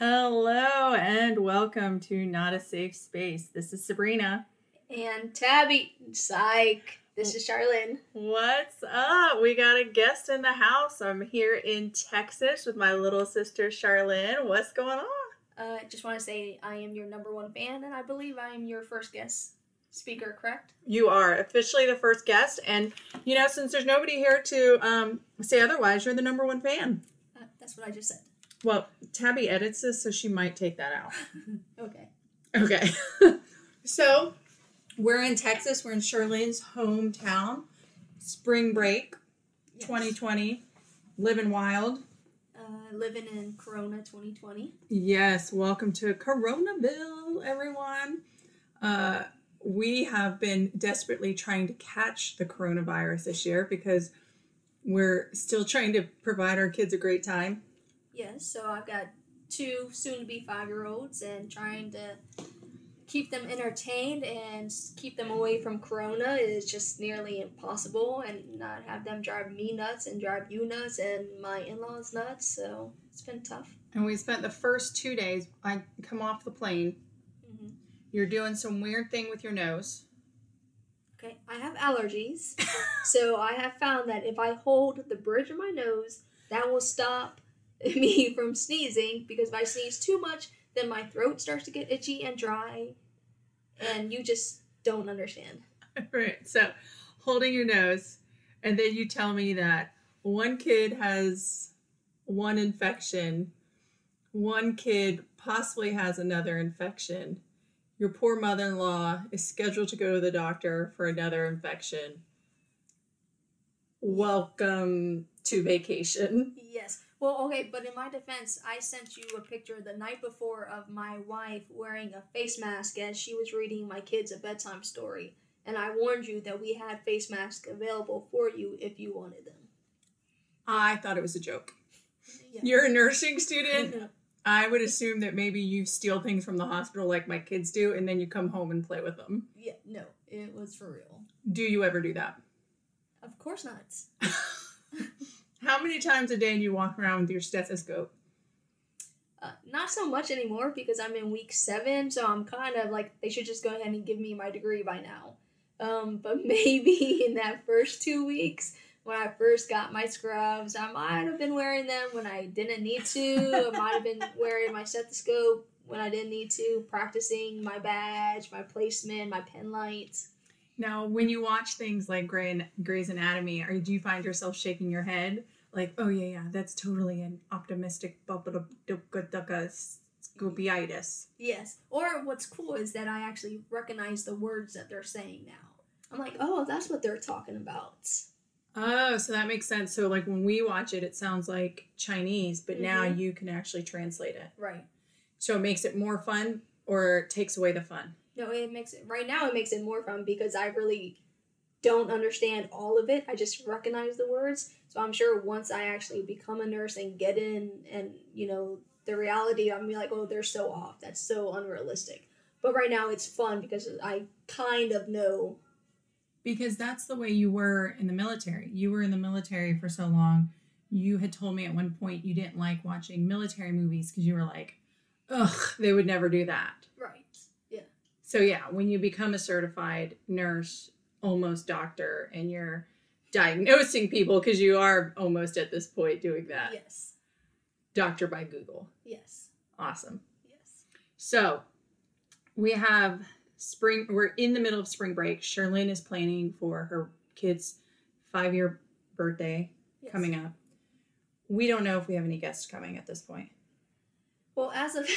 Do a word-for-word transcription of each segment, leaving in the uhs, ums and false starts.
Hello and welcome to Not a Safe Space. This is Sabrina. And Tabby. Psych. This is Charlene. What's up? We got a guest in the house. I'm here in Texas with my little sister Charlene. What's going on? Uh, just want to say I am your number one fan, and I believe I am your first guest speaker, correct? You are officially the first guest, and you know, since there's nobody here to um, say otherwise, you're the number one fan. Uh, that's what I just said. Well, Tabby edits this, so she might take that out. Okay. Okay. So, we're in Texas. We're in Charlene's hometown. Spring break, yes. twenty twenty. Living wild. Uh, living in Corona twenty twenty. Yes. Welcome to Coronaville, everyone. Uh, we have been desperately trying to catch the coronavirus this year because we're still trying to provide our kids a great time. Yes, so I've got two soon-to-be five-year-olds and trying to keep them entertained and keep them away from Corona is just nearly impossible, and not have them drive me nuts and drive you nuts and my in-laws nuts, so it's been tough. And we spent the first two days, I come off the plane, mm-hmm. You're doing some weird thing with your nose. Okay, I have allergies, so I have found that if I hold the bridge of my nose, that will stop me from sneezing, because if I sneeze too much, then my throat starts to get itchy and dry, and you just don't understand. Right, so holding your nose, and then you tell me that one kid has one infection, one kid possibly has another infection, your poor mother-in-law is scheduled to go to the doctor for another infection. Welcome to vacation. Yes. Well, okay, but in my defense, I sent you a picture the night before of my wife wearing a face mask as she was reading my kids a bedtime story. And I warned you that we had face masks available for you if you wanted them. I thought it was a joke. Yeah. You're a nursing student. I would assume that maybe you steal things from the hospital like my kids do, and then you come home and play with them. Yeah, no, it was for real. Do you ever do that? Of course not. How many times a day do you walk around with your stethoscope? Uh, not so much anymore because I'm in week seven, so I'm kind of like, they should just go ahead and give me my degree by now. Um, but maybe in that first two weeks, when I first got my scrubs, I might have been wearing them when I didn't need to. I might have been wearing my stethoscope when I didn't need to, practicing my badge, my placement, my pen light. Now, when you watch things like Grey, Grey's Anatomy, or do you find yourself shaking your head? Like, oh, yeah, yeah, that's totally an optimistic scopiitis. Yes. Or what's cool is that I actually recognize the words that they're saying now. I'm like, oh, that's what they're talking about. Oh, so that makes sense. So, like, when we watch it, it sounds like Chinese, but mm-hmm. now you can actually translate it. Right. So it makes it more fun, or it takes away the fun? No, it makes it, right now it makes it more fun because I really don't understand all of it. I just recognize the words. So I'm sure once I actually become a nurse and get in and, you know, the reality, I'm like, oh, they're so off. That's so unrealistic. But right now it's fun because I kind of know. Because that's the way you were in the military. You were in the military for so long. You had told me at one point you didn't like watching military movies because you were like, ugh, they would never do that. Right. Yeah. So yeah, when you become a certified nurse, almost doctor, and you're diagnosing people, because you are almost at this point doing that. Yes. Doctor by Google. Yes. Awesome. Yes. So we have spring, we're in the middle of spring break. Charlene is planning for her kid's five-year birthday yes. coming up. We don't know if we have any guests coming at this point. Well, as of...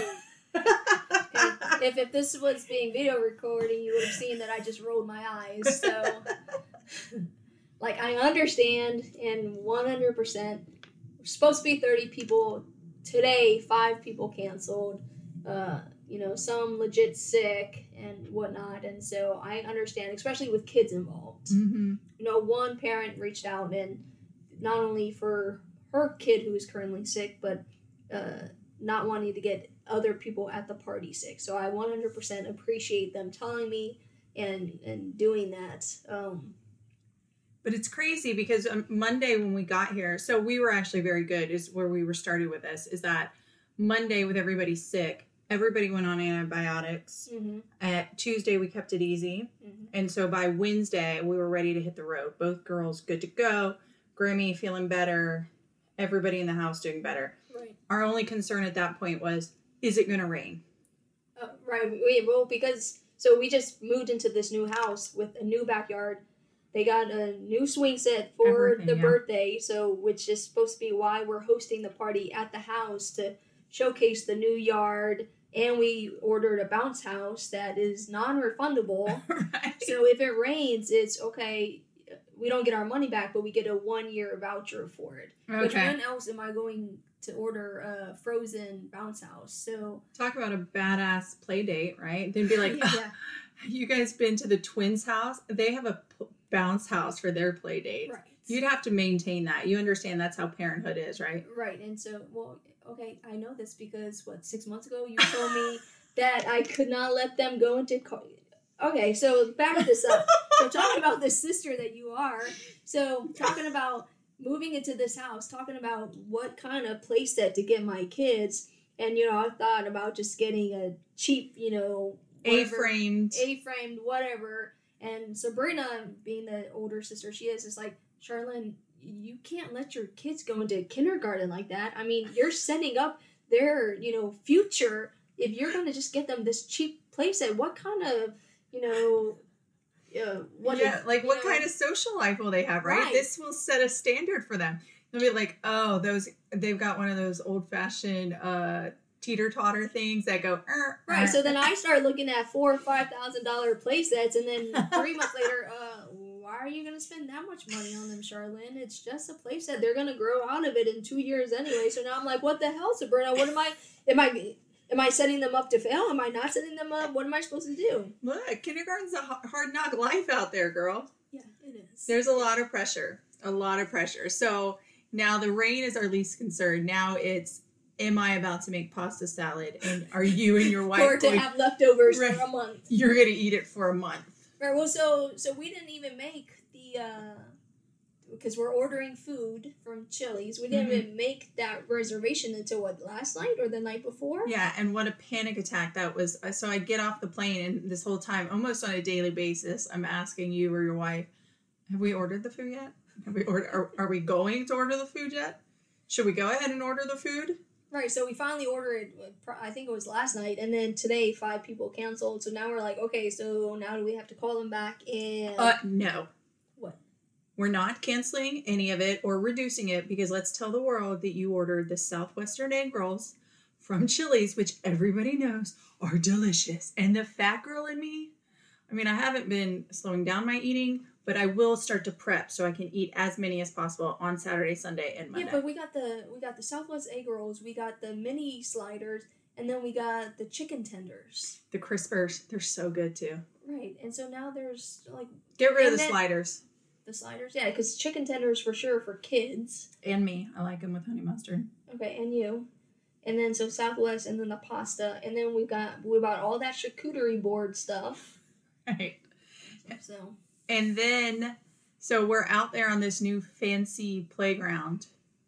If if this was being video recording, you would have seen that I just rolled my eyes. So, like, I understand, and one hundred percent, we're supposed to be thirty people. Today, five people canceled. Uh, you know, some legit sick and whatnot. And so I understand, especially with kids involved. Mm-hmm. You know, one parent reached out, and not only for her kid who is currently sick, but uh, not wanting to get other people at the party sick. So I one hundred percent appreciate them telling me and and doing that. Um, but it's crazy because um, Monday when we got here, so we were actually very good is where we were started with this, is that Monday with everybody sick, everybody went on antibiotics. Mm-hmm. At Tuesday, we kept it easy. Mm-hmm. And so by Wednesday, we were ready to hit the road. Both girls good to go. Grammy feeling better. Everybody in the house doing better. Right. Our only concern at that point was, is it going to rain? Uh, right. We, well, because, so we just moved into this new house with a new backyard. They got a new swing set for Everything, the yeah. birthday, so which is supposed to be why we're hosting the party at the house to showcase the new yard. And we ordered a bounce house that is non-refundable. Right. So if it rains, it's okay. We don't get our money back, but we get a one-year voucher for it. Okay. Which when else am I going to order a frozen bounce house? So Talk about a badass play date, right? Then be like, yeah. "Oh, you guys been to the twins' house? They have a p- bounce house for their play date. Right. You'd have to maintain that. You understand that's how parenthood is, right? Right, and so, well, okay, I know this because, what, six months ago you told me that I could not let them go into... Co- okay, so back this up. So talking about the sister that you are, so talking about moving into this house, talking about what kind of play set to get my kids, and, you know, I thought about just getting a cheap, you know... whatever, A-framed. A-framed, whatever, and Sabrina, being the older sister she is, is like, Charlene, you can't let your kids go into kindergarten like that. I mean, you're setting up their, you know, future if you're going to just get them this cheap playset. What kind of, you know, uh, what yeah, is, like what know, kind of social life will they have, right? Right. This will set a standard for them. They'll be like, oh, those, they've got one of those old-fashioned uh, teeter-totter things that go, er, right? er. So then I start looking at four or five thousand dollar play sets, and then three months later, uh, why are you gonna spend that much money on them, Charlene? It's just a play set. They're gonna grow out of it in two years anyway. So now I'm like, what the hell, Sabrina? What am I? Am I? Am I setting them up to fail? Am I not setting them up? What am I supposed to do? Look, kindergarten's a h- hard knock life out there, girl. Yeah, it is. There's a lot of pressure, a lot of pressure. So now the rain is our least concern. Now it's, am I about to make pasta salad? And are you and your wife or to going, have leftovers Right. for a month? you're going to eat it for a month? Right. Well, so so we didn't even make the uh, because we're ordering food from Chili's. We didn't Mhm. even make that reservation until what, last night or the night before? Yeah, and what a panic attack that was. So I get off the plane, and this whole time, almost on a daily basis, I'm asking you or your wife, have we ordered the food yet? Have we ordered? Are, are we going to order the food yet? Should we go ahead and order the food? Right, so we finally ordered, I think it was last night, and then today five people canceled. So now we're like, okay, so now do we have to call them back and... Uh, no. What? We're not canceling any of it or reducing it because let's tell the world that you ordered the Southwestern egg rolls from Chili's, which everybody knows are delicious. And the fat girl in me, I mean, I haven't been slowing down my eating, but I will start to prep so I can eat as many as possible on Saturday, Sunday, and Monday. Yeah, but we got the we got the Southwest egg rolls, we got the mini sliders, and then we got the chicken tenders. The crispers, they're so good too. Right, and so now there's like Get rid of And the then- sliders. the sliders. Yeah, because chicken tenders for sure for kids. And me. I like them with honey mustard. Okay, and you. And then so Southwest, and then the pasta, and then we got we bought all that charcuterie board stuff. Right. So And then, so we're out there on this new fancy playground.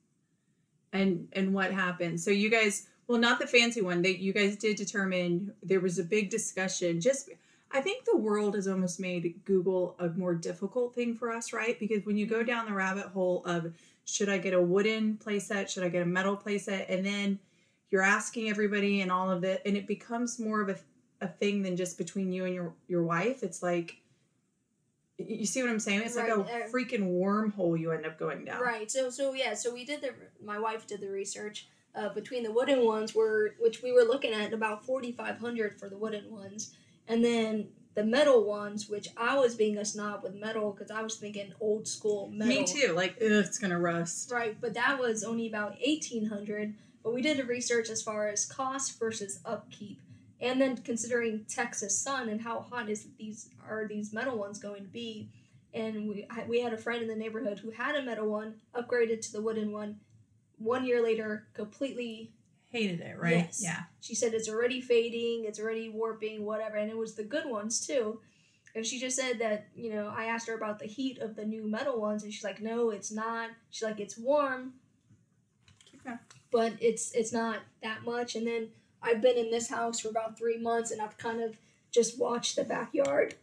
And and what happened? So you guys, well, not the fancy one. That you guys did determine there was a big discussion. Just, I think the world has almost made Google a more difficult thing for us, right? Because when you go down the rabbit hole of should I get a wooden playset, should I get a metal playset, and then you're asking everybody and all of it, and it becomes more of a a thing than just between you and your your wife. It's like. You see what I'm saying? It's Right, like a uh, freaking wormhole you end up going down. right, so so yeah, so we did the my wife did the research uh, between the wooden ones were which we were looking at about forty-five hundred for the wooden ones, and then the metal ones, which I was being a snob with metal because I was thinking old school metal. Me too. Like, ugh, it's gonna rust. Right, but that was only about eighteen hundred. But we did a research as far as cost versus upkeep, and then considering Texas sun and how hot is these are these metal ones going to be. And we I- we had a friend in the neighborhood who had a metal one, upgraded to the wooden one. One year later, completely. Hated it, right? Yes. Yeah. She said it's already fading, it's already warping, whatever, and it was the good ones too. And she just said that, you know, I asked her about the heat of the new metal ones, and she's like, no, it's not. She's like, it's warm. Keep going. but it's it's not that much. And then I've been in this house for about three months, and I've kind of just watched the backyard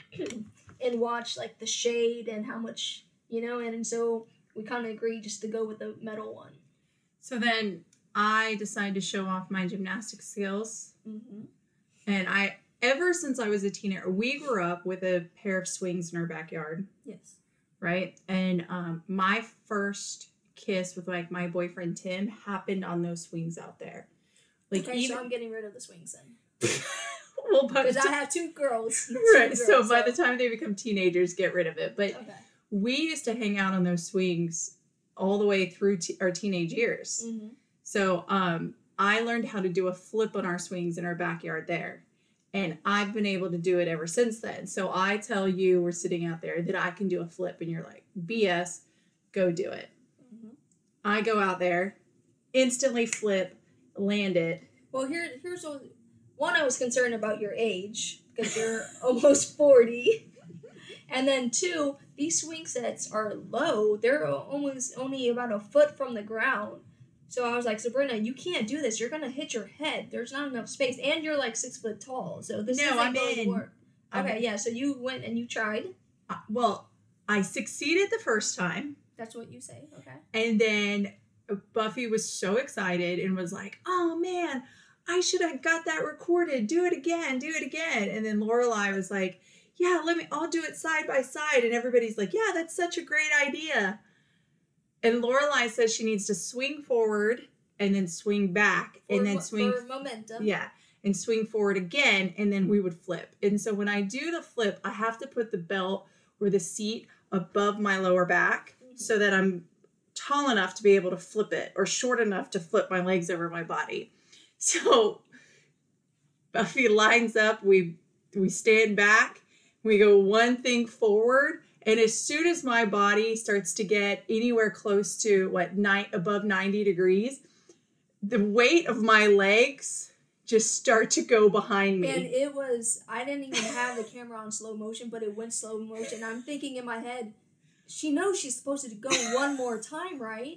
and watched like the shade and how much, you know, and, and so we kind of agreed just to go with the metal one. So then I decided to show off my gymnastic skills. Mm-hmm. And I, ever since I was a teenager, we grew up with a pair of swings in our backyard. Yes. Right? And um, my first kiss with like my boyfriend Tim happened on those swings out there. Like, okay, even, so I'm getting rid of the swings then. well, because I have two girls. Two right. girls, so by so. the time they become teenagers, get rid of it. But okay. we used to hang out on those swings all the way through t- our teenage years. Mm-hmm. So um, I learned how to do a flip on our swings in our backyard there. And I've been able to do it ever since then. So I tell you, we're sitting out there, that I can do a flip. And you're like, B S, go do it. Mm-hmm. I go out there, instantly flip, land it. Well, here, here's what, one, I was concerned about your age, because you're almost forty. And then two, these swing sets are low. They're almost only about a foot from the ground. So I was like, Sabrina, you can't do this. You're going to hit your head. There's not enough space. And you're like six foot tall. So this no, isn't I'm going in. to work. I'm Okay, in. yeah. So you went and you tried. Uh, well, I succeeded the first time. That's what you say. Okay. And then Buffy was so excited and was like, oh, man, I should have got that recorded. Do it again. Do it again. And then Lorelai was like, yeah, let me, I'll do it side by side. And everybody's like, yeah, that's such a great idea. And Lorelai says she needs to swing forward and then swing back For and then mo- swing. For momentum. Yeah. And swing forward again. And then we would flip. And so when I do the flip, I have to put the belt or the seat above my lower back mm-hmm. so that I'm tall enough to be able to flip it, or short enough to flip my legs over my body. So Buffy lines up. We, we stand back. We go one thing forward, and as soon as my body starts to get anywhere close to what night above ninety degrees, the weight of my legs just start to go behind me. And it was, I didn't even have the camera on slow motion, but it went slow motion. I'm thinking in my head, she knows she's supposed to go one more time, right?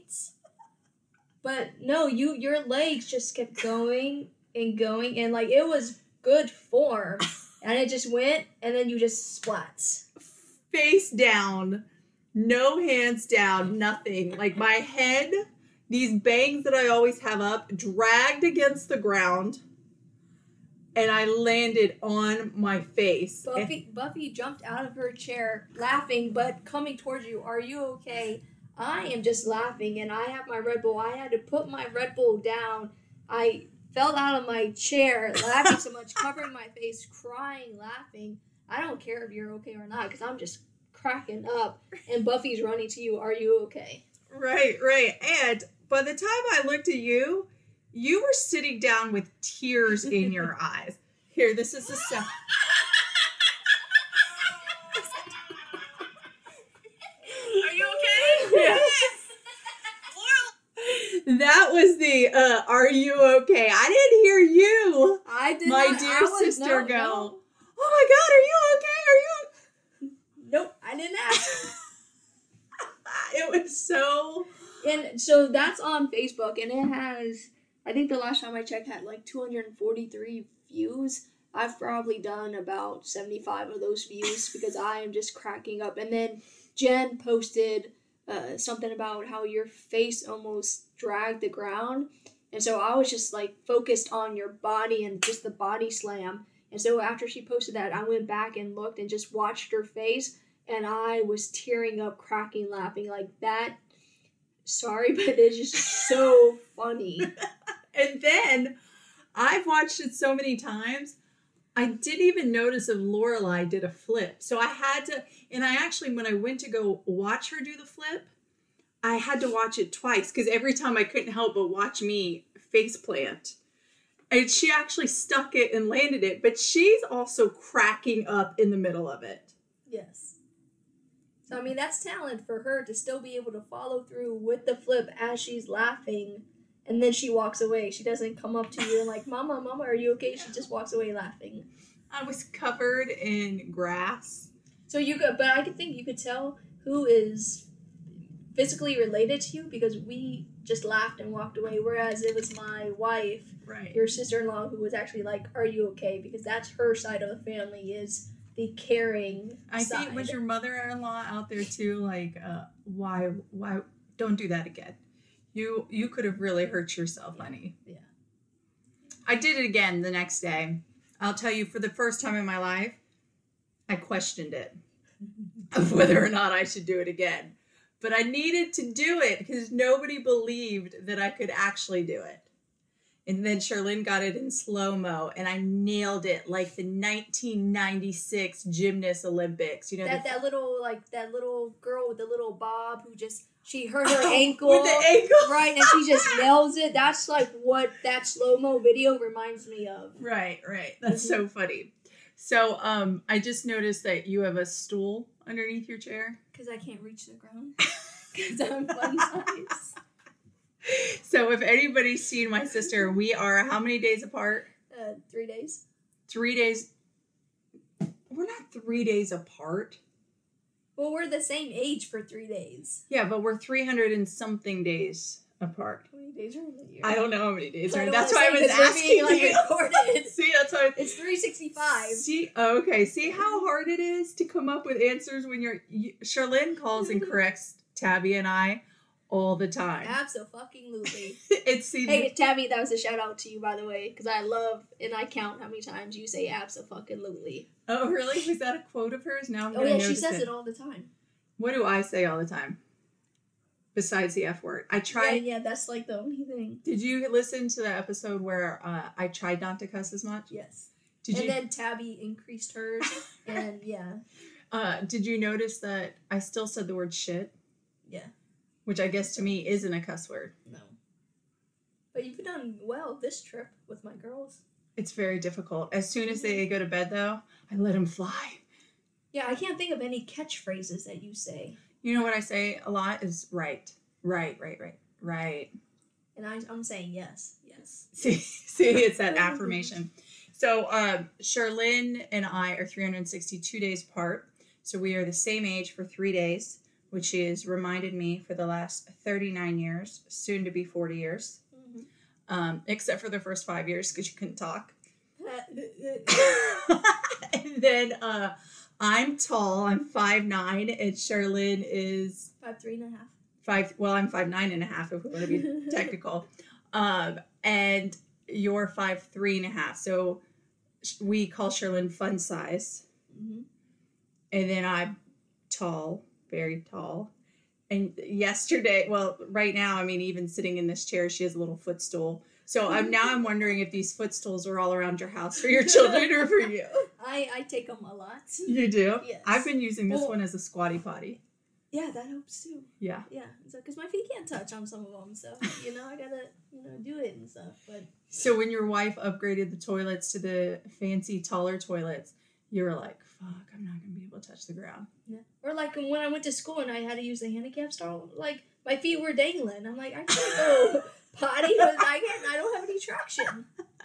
But no, you your legs just kept going and going, and like it was good form. And it just went, and then you just splat. Face down, no hands down, nothing. Like my head, these bangs that I always have up, dragged against the ground, and I landed on my face. Buffy, and- Buffy jumped out of her chair, laughing, but coming towards you. Are you okay? I am just laughing, and I have my Red Bull. I had to put my Red Bull down. I fell out of my chair, laughing so much, covering my face, crying, laughing. I don't care if you're okay or not, because I'm just cracking up. And Buffy's running to you. Are you okay? Right, right. And by the time I looked at you, you were sitting down with tears in your eyes. Here, this is the sound. Are you okay? Yeah. That was the, uh, are you okay? I didn't hear you, I did my not, dear I was, sister, no, go, no. oh my God, are you okay? Are you? Nope, I didn't ask. It was so... And so that's on Facebook, and it has, I think the last time I checked, had like two hundred forty-three views. I've probably done about seventy-five of those views because I am just cracking up. And then Jen posted uh, something about how your face almost dragged the ground. And so I was just like focused on your body and just the body slam. And so after she posted that, I went back and looked and just watched her face, and I was tearing up, cracking, laughing like that. Sorry, but it's just so funny. And then I've watched it so many times, I didn't even notice if Lorelai did a flip. So I had to, and I actually, when I went to go watch her do the flip, I had to watch it twice because every time I couldn't help but watch me face plant. And she actually stuck it and landed it, but she's also cracking up in the middle of it. Yes. So, I mean, that's talent for her to still be able to follow through with the flip as she's laughing, and then she walks away. She doesn't come up to you and like, Mama, Mama, are you okay? She just walks away laughing. I was covered in grass. So you could, but I could think you could tell who is physically related to you because we just laughed and walked away. Whereas it was my wife, Right. your sister-in-law, who was actually like, "Are you okay?" Because that's her side of the family, is the caring I side. think was your mother-in-law out there too. Like, uh, why, why don't do that again? You, you could have really hurt yourself, Yeah. honey. Yeah. I did it again the next day. I'll tell you, for the first time in my life, I questioned it of whether or not I should do it again. But I needed to do it because nobody believed that I could actually do it. And then Charlene got it in slow-mo, and I nailed it like the nineteen ninety-six Gymnast Olympics. You know, that the, that little like that little girl with the little bob who just she hurt her Oh, ankle with the ankle. right, and she just nails it. That's like what that slow mo video reminds me of. Right, right. That's so funny. So um, I just noticed that you have a stool underneath your chair. Because I can't reach the ground. Because I'm fun size. So if anybody's seen my sister, we are how many days apart? Uh, three days. Three days. We're not three days apart. Well, we're the same age for three days. Yeah, but we're three hundred and something days apart. How many days are in the year? I don't know how many days I are. don't That's wanna why I say was 'cause we're asking being, like, you. recorded. See, that's why. It's three sixty-five. See, oh, okay. See how hard it is to come up with answers when you're. You, Charlene calls and corrects Tabby and I all the time. Absolutely. It's see, Hey, Tabby, that was a shout out to you, by the way, because I love and I count how many times you say absolutely. Oh, really? Was that a quote of hers? Now I'm Oh gonna yeah, she notice says it. it all the time. What do I say all the time? Besides the F word, I Yeah, tried. yeah, that's like the only thing. Did you listen to the episode where uh, I tried not to cuss as much? Yes. Did and you? then Tabby increased hers, and yeah, Uh, did you notice that I still said the word shit? yeah, Which I guess to me isn't a cuss word. no. But you've done well this trip with my girls. It's very difficult. As soon as they go to bed, though, I let them fly. Yeah, I can't think of any catchphrases that you say, You know what I say a lot is right, right, right, right, right. and I, I'm saying yes, yes. See, see, it's that affirmation. So, um, Charlene and I are three hundred sixty-two days apart. So we are the same age for three days, which is reminded me for the last thirty-nine years, soon to be forty years, Mm-hmm. um, except for the first five years because you couldn't talk. Mm-hmm. And then uh, I'm tall. I'm five nine, and Charlene is Five three and a half. five. Well, I'm five nine and a half if we want to be technical. Um, and you're five three and a half. So sh- we call Charlene fun size, Mm-hmm. and then I'm tall, very tall. And yesterday, well, right now, I mean, even sitting in this chair, she has a little footstool. So I'm now I'm wondering if these footstools are all around your house for your children or for you. I I take them a lot. You do? Yes. I've been using this Well- one as a squatty potty. Yeah, that helps too. Yeah. Yeah, so because my feet can't touch on some of them, so you know I gotta you know do it and stuff. But So when your wife upgraded the toilets to the fancy, taller toilets, you were like, fuck, I'm not going to be able to touch the ground. yeah, or like when I went to school and I had to use the handicap stall, like my feet were dangling. I'm like I can't go potty because I can't. I don't have any traction.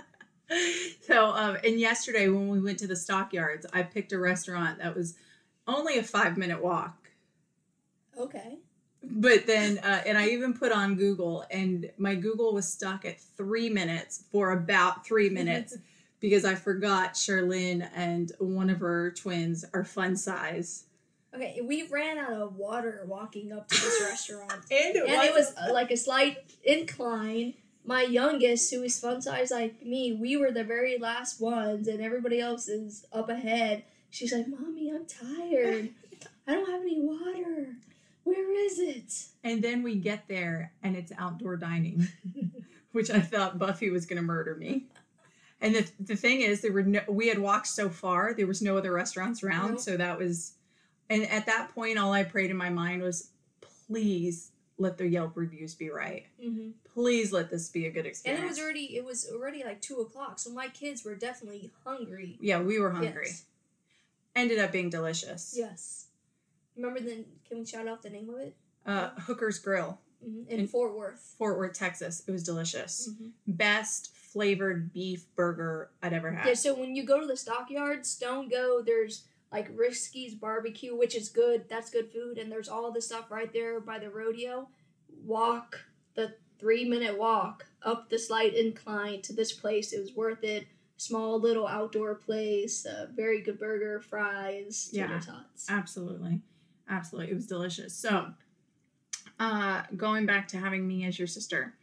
So, um, and yesterday when we went to the stockyards, I picked a restaurant that was only a five minute walk. Okay. But then, uh, and I even put on Google, and my Google was stuck at three minutes for about three minutes because I forgot Charlene and one of her twins are fun size. Okay, we ran out of water walking up to this restaurant. And it, And it was uh, like a slight incline. My youngest, who is fun size like me, we were the very last ones, and everybody else is up ahead. She's like, "Mommy, I'm tired. I don't have any water. Where is it?" And then we get there, and it's outdoor dining, which I thought Buffy was going to murder me. And the the thing is, there were no, we had walked so far, there was no other restaurants around, Nope. so that was. And at that point, all I prayed in my mind was, please let the Yelp reviews be right. Mm-hmm. Please let this be a good And experience. it was already it was already like two o'clock, so my kids were definitely hungry. Yeah, we were hungry. Yes. Ended up being delicious. Yes. Remember the? Can we shout out the name of it? Uh, Hooker's Grill, Mm-hmm. In, In- Fort Worth. Fort Worth, Texas. It was delicious. Mm-hmm. Best flavored beef burger I'd ever had. Yeah. So when you go to the stockyards, don't go. There's like Risky's Barbecue, which is good. That's good food. And there's all the stuff right there by the rodeo. Walk the three minute walk up the slight incline to this place. It was worth it. Small little outdoor place. Uh, very good burger, fries, tater Yeah, tots. absolutely. Absolutely. It was delicious. So, uh, going back to having me as your sister,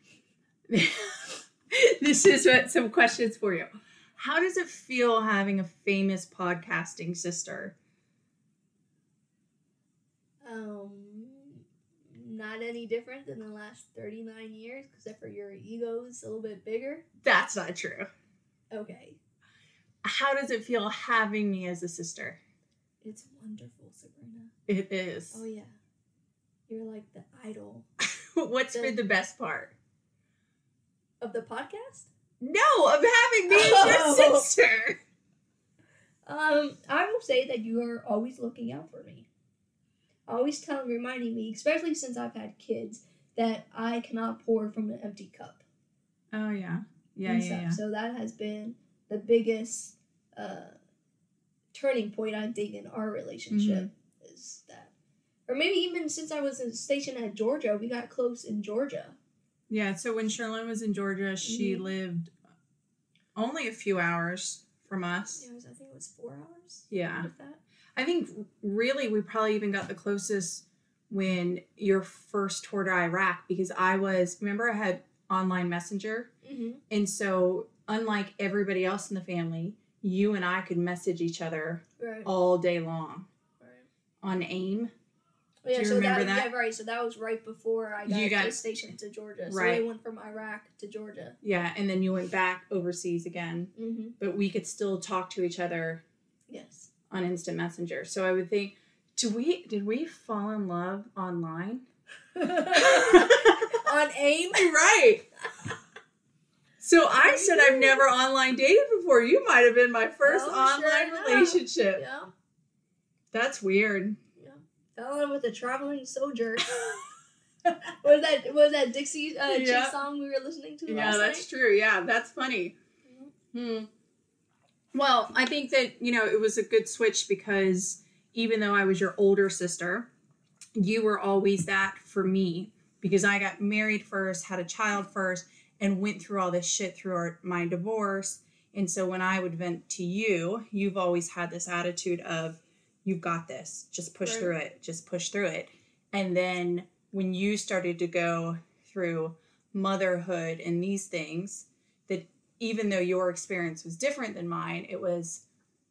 this is what some questions for you. How does it feel having a famous podcasting sister? Um, not any different than the last thirty-nine years, except for your ego's a little bit bigger. That's not true. Okay. How does it feel having me as a sister? It's wonderful, Sabrina. It is. Oh, yeah. You're like the idol What's The- been the best part? of the podcast. No, of having me as Oh. your sister. Um, I will say that you are always looking out for me. Always telling, reminding me, especially since I've had kids, that I cannot pour from an empty cup. Oh, yeah. Yeah, and yeah, stuff. yeah. So that has been the biggest uh, turning point, I think, in our relationship. Mm-hmm. Is that, or maybe even since I was stationed at Georgia, we got close in Georgia. Yeah, so when Sherlyn was in Georgia, she Mhm. lived only a few hours from us. It was, I think it was four hours. Yeah. With that. I think really we probably even got the closest when your first tour to Iraq, because I was, remember I had online messenger? Mm-hmm. And so unlike everybody else in the family, you and I could message each other Right. all day long Right. on AIM. Oh, yeah, Do you so remember that, that? Yeah, right. So that was right before I got, You got- stationed to Georgia. So Right. I went from Iraq to Georgia. Yeah, and then you went back overseas again. Mm-hmm. But we could still talk to each other Yes. on instant messenger. So I would think, do we did we fall in love online? On AIM? Right. So I said I've never online dated before. You might have been my first Oh, online sure enough. relationship. Yeah. That's weird. Fell in love with a traveling soldier. was that was that Dixie uh, Chick Yeah. song we were listening to Yeah, last that's night? true. Yeah, that's funny. Hmm. Well, I think that, you know, it was a good switch because even though I was your older sister, you were always that for me because I got married first, had a child first, and went through all this shit through our, my divorce. And so when I would vent to you, you've always had this attitude of, you've got this, just push Right. through it, just push through it. And then when you started to go through motherhood and these things, that even though your experience was different than mine, it was,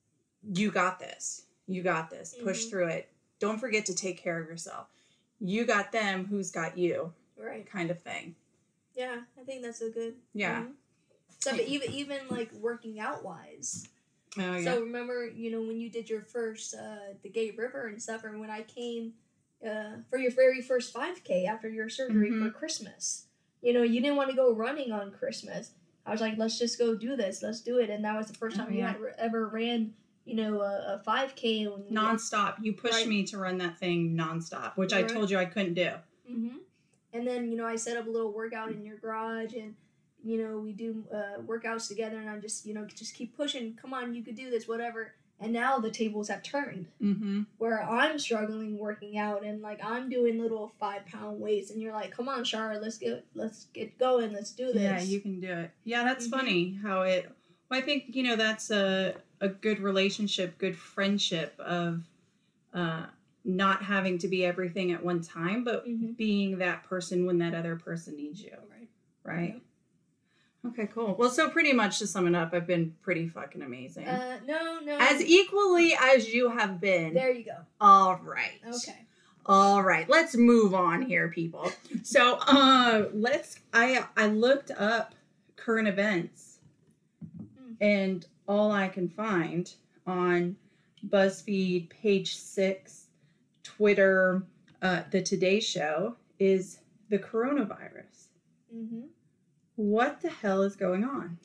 you got this, you got this, push Mhm. through it. Don't forget to take care of yourself. You got them, who's got you, Right. kind of thing. Yeah, I think that's a good. Yeah. Mhm. So, but even even like working out wise. Oh, yeah. So remember, you know, when you did your first uh, the Gay River and stuff, or when I came uh, for your very first five K after your surgery Mhm. for Christmas, you know, you didn't want to go running on Christmas. I was like, let's just go do this, let's do it, and that was the first Oh, time you yeah. had re- ever ran, you know, a, a five K. When you- Nonstop. You pushed Right. me to run that thing nonstop, which I Right. told you I couldn't do. Mm-hmm. And then, you know, I set up a little workout in your garage, and, you know, we do uh, workouts together, and I just, you know, just keep pushing. Come on, you could do this, whatever. And now the tables have turned, Mm-hmm. where I'm struggling working out, and, like, I'm doing little five-pound weights, and you're like, come on, Shar, let's get, let's get going, let's do this. Yeah, you can do it. Yeah, that's Mhm. funny how it. Well, I think you know that's a a good relationship, good friendship of uh, not having to be everything at one time, but Mhm. being that person when that other person needs you. Right. Right. Okay, cool. Well, so pretty much to sum it up, I've been pretty fucking amazing. Uh, no, no. As equally as you have been. There you go. All right. Okay. All right, let's move on here, people. So, uh, let's. I I looked up current events, Mm. and all I can find on BuzzFeed, Page Six, Twitter, uh, the Today Show is the coronavirus. Mm-hmm. What the hell is going on?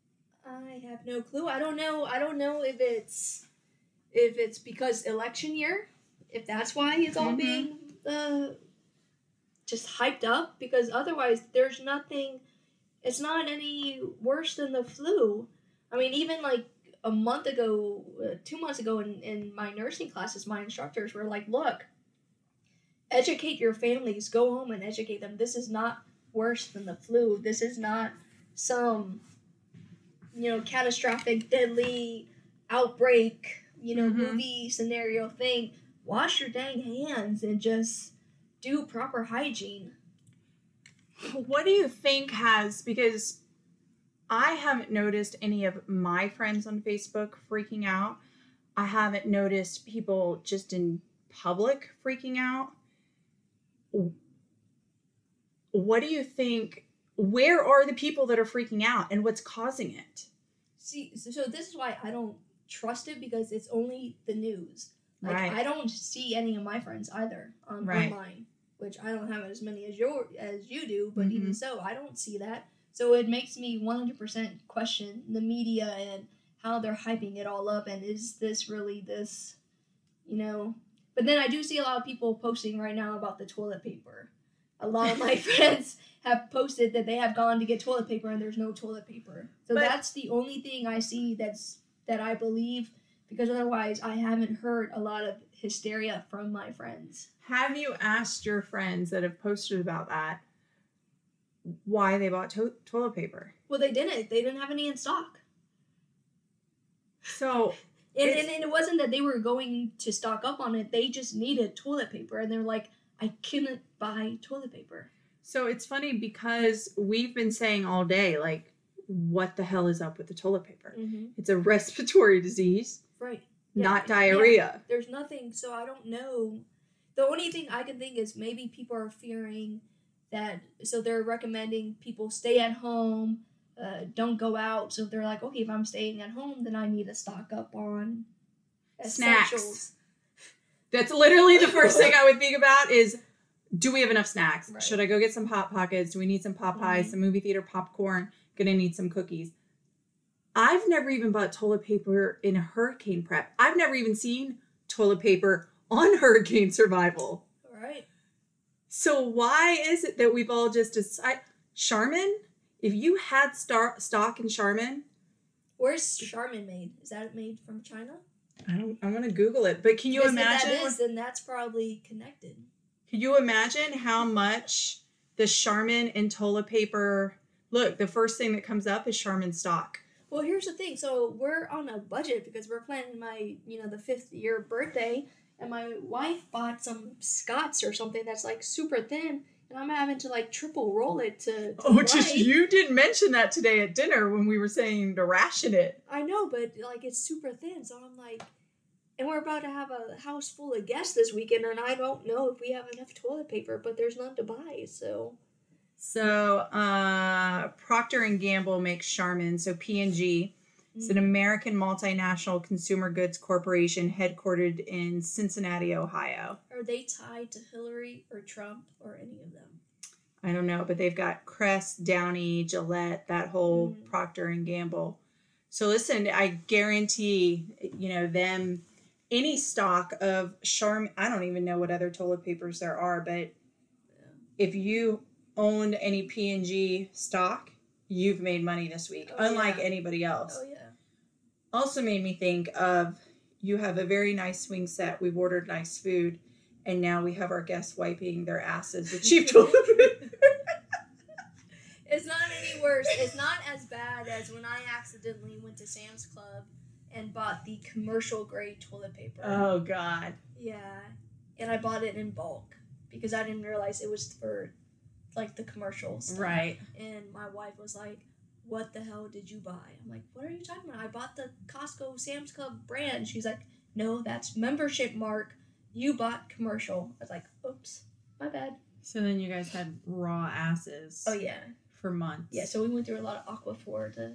I have no clue. I don't know. I don't know if it's if it's because election year, if that's why it's all Mhm. being uh, just hyped up. Because otherwise, there's nothing. It's not any worse than the flu. I mean, even like a month ago, uh, two months ago in, in my nursing classes, my instructors were like, look, educate your families. Go home and educate them. This is not worse than the flu. This is not some, you know, catastrophic, deadly outbreak, you know, Mm-hmm. movie scenario thing. Wash your dang hands and just do proper hygiene. What do you think has, because I haven't noticed any of my friends on Facebook freaking out. I haven't noticed people just in public freaking out. What do you think? Where are the people that are freaking out and what's causing it? See, so, so this is why I don't trust it, because it's only the news. Like, Right. I don't see any of my friends either on Right. online, which I don't have as many as your as you do, but Mhm. even so, I don't see that. So it makes me one hundred percent question the media and how they're hyping it all up, and is this really this, you know? But then I do see a lot of people posting right now about the toilet paper. A lot of my friends have posted that they have gone to get toilet paper and there's no toilet paper. So But- that's the only thing I see that's that I believe, because otherwise I haven't heard a lot of hysteria from my friends. Have you asked your friends that have posted about that why they bought to- toilet paper? Well, they didn't. They didn't have any in stock. So, And, It's- and, and it wasn't that they were going to stock up on it. They just needed toilet paper. And they're like, I couldn't buy toilet paper. so it's funny because we've been saying all day, like, what the hell is up with the toilet paper? Mm-hmm. It's a respiratory disease, Right. not Yeah. diarrhea. There's nothing, so I don't know. The only thing I can think is maybe people are fearing that, so they're recommending people stay at home, uh, don't go out. So they're like, okay, if I'm staying at home, then I need to stock up on Snacks. essentials. That's literally the first thing I would think about is, do we have enough snacks? Right. Should I go get some Hot Pockets? Do we need some Popeyes, Mhm. some movie theater popcorn? Gonna need some cookies. I've never even bought toilet paper in a hurricane prep. I've never even seen toilet paper on hurricane survival. All right. So why is it that we've all just decided, Charmin, if you had star- stock in Charmin, Where's Charmin made? Is that made from China? I don't, I'm gonna Google it, but can you Because imagine? If that is, then that's probably connected. Can you imagine how much the Charmin and toilet paper? Look, the first thing that comes up is Charmin stock. Well, here's the thing. So we're on a budget because we're planning my, you know, the fifth year birthday, and my wife bought some Scots or something that's like super thin, and I'm having to like triple roll it to. to Oh, just buy. you didn't mention that today at dinner when we were saying to ration it. I know, but like it's super thin, so I'm like, and we're about to have a house full of guests this weekend, and I don't know if we have enough toilet paper, but there's none to buy, so. So, uh, Procter and Gamble makes Charmin. So P and G. It's an American multinational consumer goods corporation headquartered in Cincinnati, Ohio. Are they tied to Hillary or Trump or any of them? I don't know, but they've got Crest, Downey, Gillette, that whole Mm. Procter and Gamble. So listen, I guarantee, you know, them any stock of Charmin. I don't even know what other toilet papers there are, but if you owned any P and G stock, you've made money this week, Oh, unlike yeah. anybody else. Oh, yeah. Also made me think of, you have a very nice swing set. We've ordered nice food, and now we have our guests wiping their asses with cheap toilet paper. It's not any worse. It's not as bad as when I accidentally went to Sam's Club and bought the commercial grade toilet paper. Oh God. Yeah. And I bought it in bulk because I didn't realize it was for like the commercials. Right. And my wife was like, what the hell did you buy? I'm like, what are you talking about? I bought the Costco Sam's Club brand. She's like, no, that's membership mark. You bought commercial. I was like, oops, my bad. So then you guys had raw asses. Oh, yeah. For months. Yeah, so we went through a lot of Aquaphor to...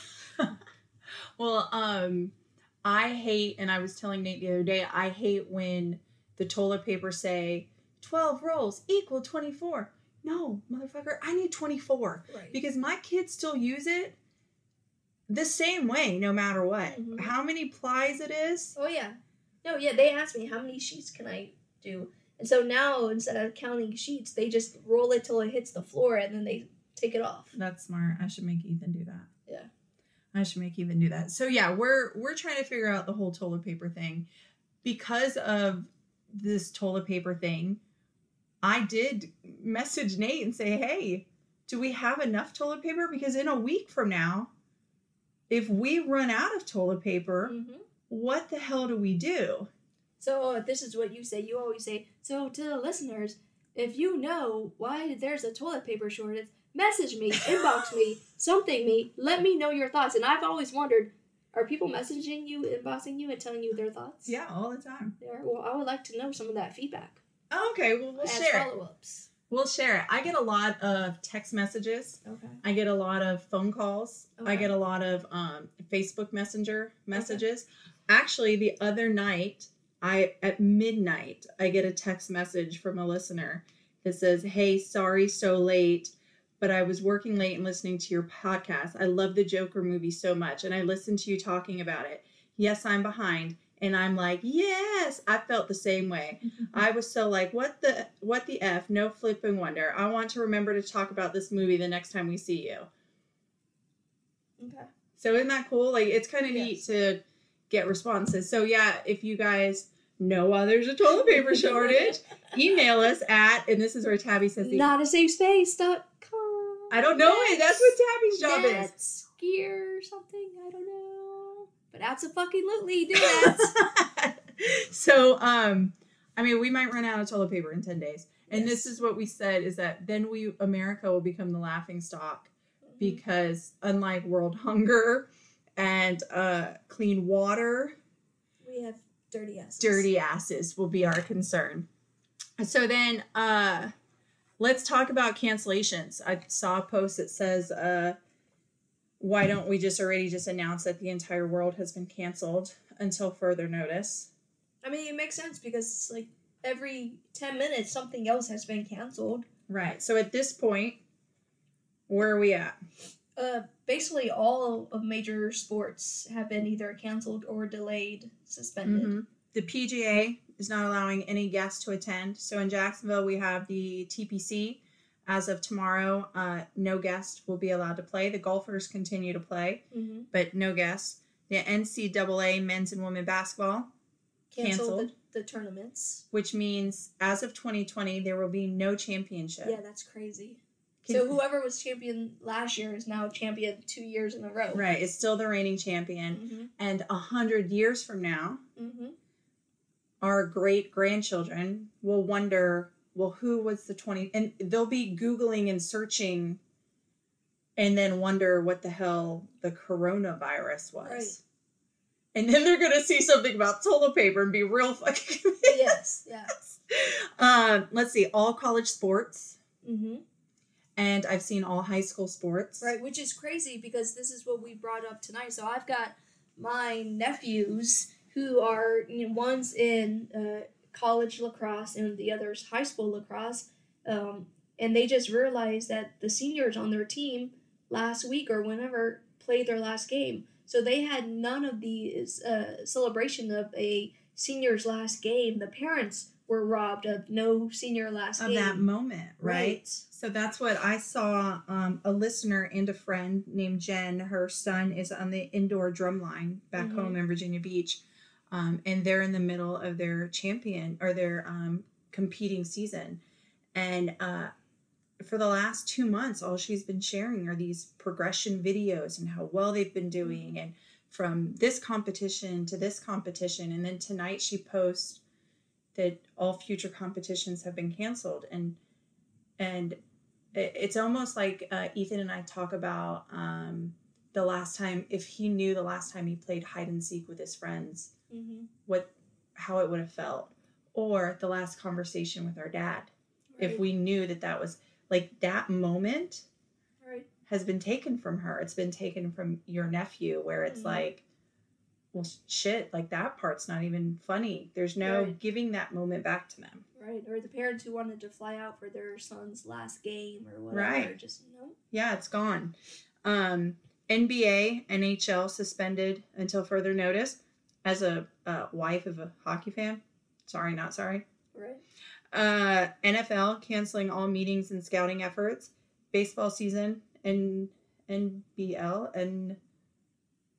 Well, um, I hate, and I was telling Nate the other day, I hate when the toilet paper say twelve rolls equal twenty-four. No, motherfucker, I need twenty-four. Right. Because my kids still use it the same way, no matter what. Mhm. How many plies it is? Oh, yeah. No, yeah, they asked me, how many sheets can I do? And so now, instead of counting sheets, they just roll it till it hits the floor, and then they take it off. That's smart. I should make Ethan do that. Yeah. I should make even do that. So yeah, we're we're trying to figure out the whole toilet paper thing. Because of this toilet paper thing, I did message Nate and say, hey, do we have enough toilet paper? Because in a week from now, if we run out of toilet paper, Mm-hmm. what the hell do we do? So uh, this is what you say. You always say, so to the listeners, if you know why there's a toilet paper shortage, message me, inbox me, something me, let me know your thoughts. And I've always wondered, are people messaging you, inboxing you, and telling you their thoughts? Yeah, all the time. They are. Well, I would like to know some of that feedback. Oh, okay, well, we'll as share it. follow-ups. We'll share it. I get a lot of text messages. Okay. I get a lot of phone calls. I Okay. get a lot of um, Facebook Messenger messages. Actually, the other night, I at midnight, I get a text message from a listener that says, hey, sorry so late, but I was working late and listening to your podcast. I love the Joker movie so much, and I listened to you talking about it. Yes, I'm behind. And I'm like, yes, I felt the same way. I was so like, what the what the F? No flipping wonder. I want to remember to talk about this movie the next time we see you. Okay. So isn't that cool? Like, it's kind of neat Yes. to get responses. So yeah, if you guys know why there's a toilet paper shortage, email us at, and this is where Tabby says, the, Not a safe space dot com. I don't know it. That's what Tabby's job is. That's gear or something. I don't know. But absolutely do that. So, um, I mean, we might run out of toilet paper in ten days. And Yes. this is what we said, is that then we, America will become the laughing stock, because unlike world hunger and uh, clean water, We have dirty asses. dirty asses will be our concern. So then, uh, let's talk about cancellations. I saw a post that says, uh, why don't we just already just announce that the entire world has been canceled until further notice? I mean, it makes sense because it's like every ten minutes something else has been canceled. Right. So at this point, where are we at? Uh, basically all of major sports have been either canceled or delayed, suspended. Mhm. The P G A is not allowing any guests to attend. So in Jacksonville, we have the T P C. As of tomorrow, uh, no guests will be allowed to play. The golfers continue to play, Mm-hmm. but no guests. The N C double A men's and women basketball, Canceled, Canceled. The, the tournaments. which means as of twenty twenty, there will be no championship. Yeah, that's crazy. Can- So whoever was champion last year is now champion two years in a row. Right. It's still the reigning champion. Mm-hmm. And a hundred years from now, Mm-hmm. our great grandchildren will wonder, well, who was the twenty? And they'll be Googling and searching and then wonder what the hell the coronavirus was. Right. And then they're going to see something about toilet paper and be real fucking confused. Yes, yeah. Um, let's see, all college sports. Mm-hmm. And I've seen all high school sports. Right, which is crazy because this is what we brought up tonight. So I've got my nephews who are, you know, one's in uh, college lacrosse and the other's high school lacrosse, um, and they just realized that the seniors on their team last week or whenever played their last game. So they had none of these uh, celebration of a senior's last game. The parents were robbed of no senior last Of game. that moment, right? Right. So that's what I saw. Um, a listener and a friend named Jen, her son is on the indoor drum line back Mhm. home in Virginia Beach. Um, and they're in the middle of their champion or their um, competing season. And uh, for the last two months, all she's been sharing are these progression videos and how well they've been doing. And from this competition to this competition. And then tonight she posts that all future competitions have been canceled. And and it, it's almost like uh, Ethan and I talk about um, the last time, if he knew the last time he played hide and seek with his friends, Mm-hmm. what how it would have felt, or the last conversation with our dad, if Right. we knew that that was like that moment Right. has been taken from her. It's been taken from your nephew, where it's Mhm. like, well, shit, like that part's not even funny. There's no Right. giving that moment back to them. Right, or the parents who wanted to fly out for their son's last game or whatever. Right. Just no. Yeah, it's gone. Um, N B A, N H L suspended until further notice. As a uh, wife of a hockey fan, sorry, not sorry. Right. Uh, N F L canceling all meetings and scouting efforts. Baseball season and N B L and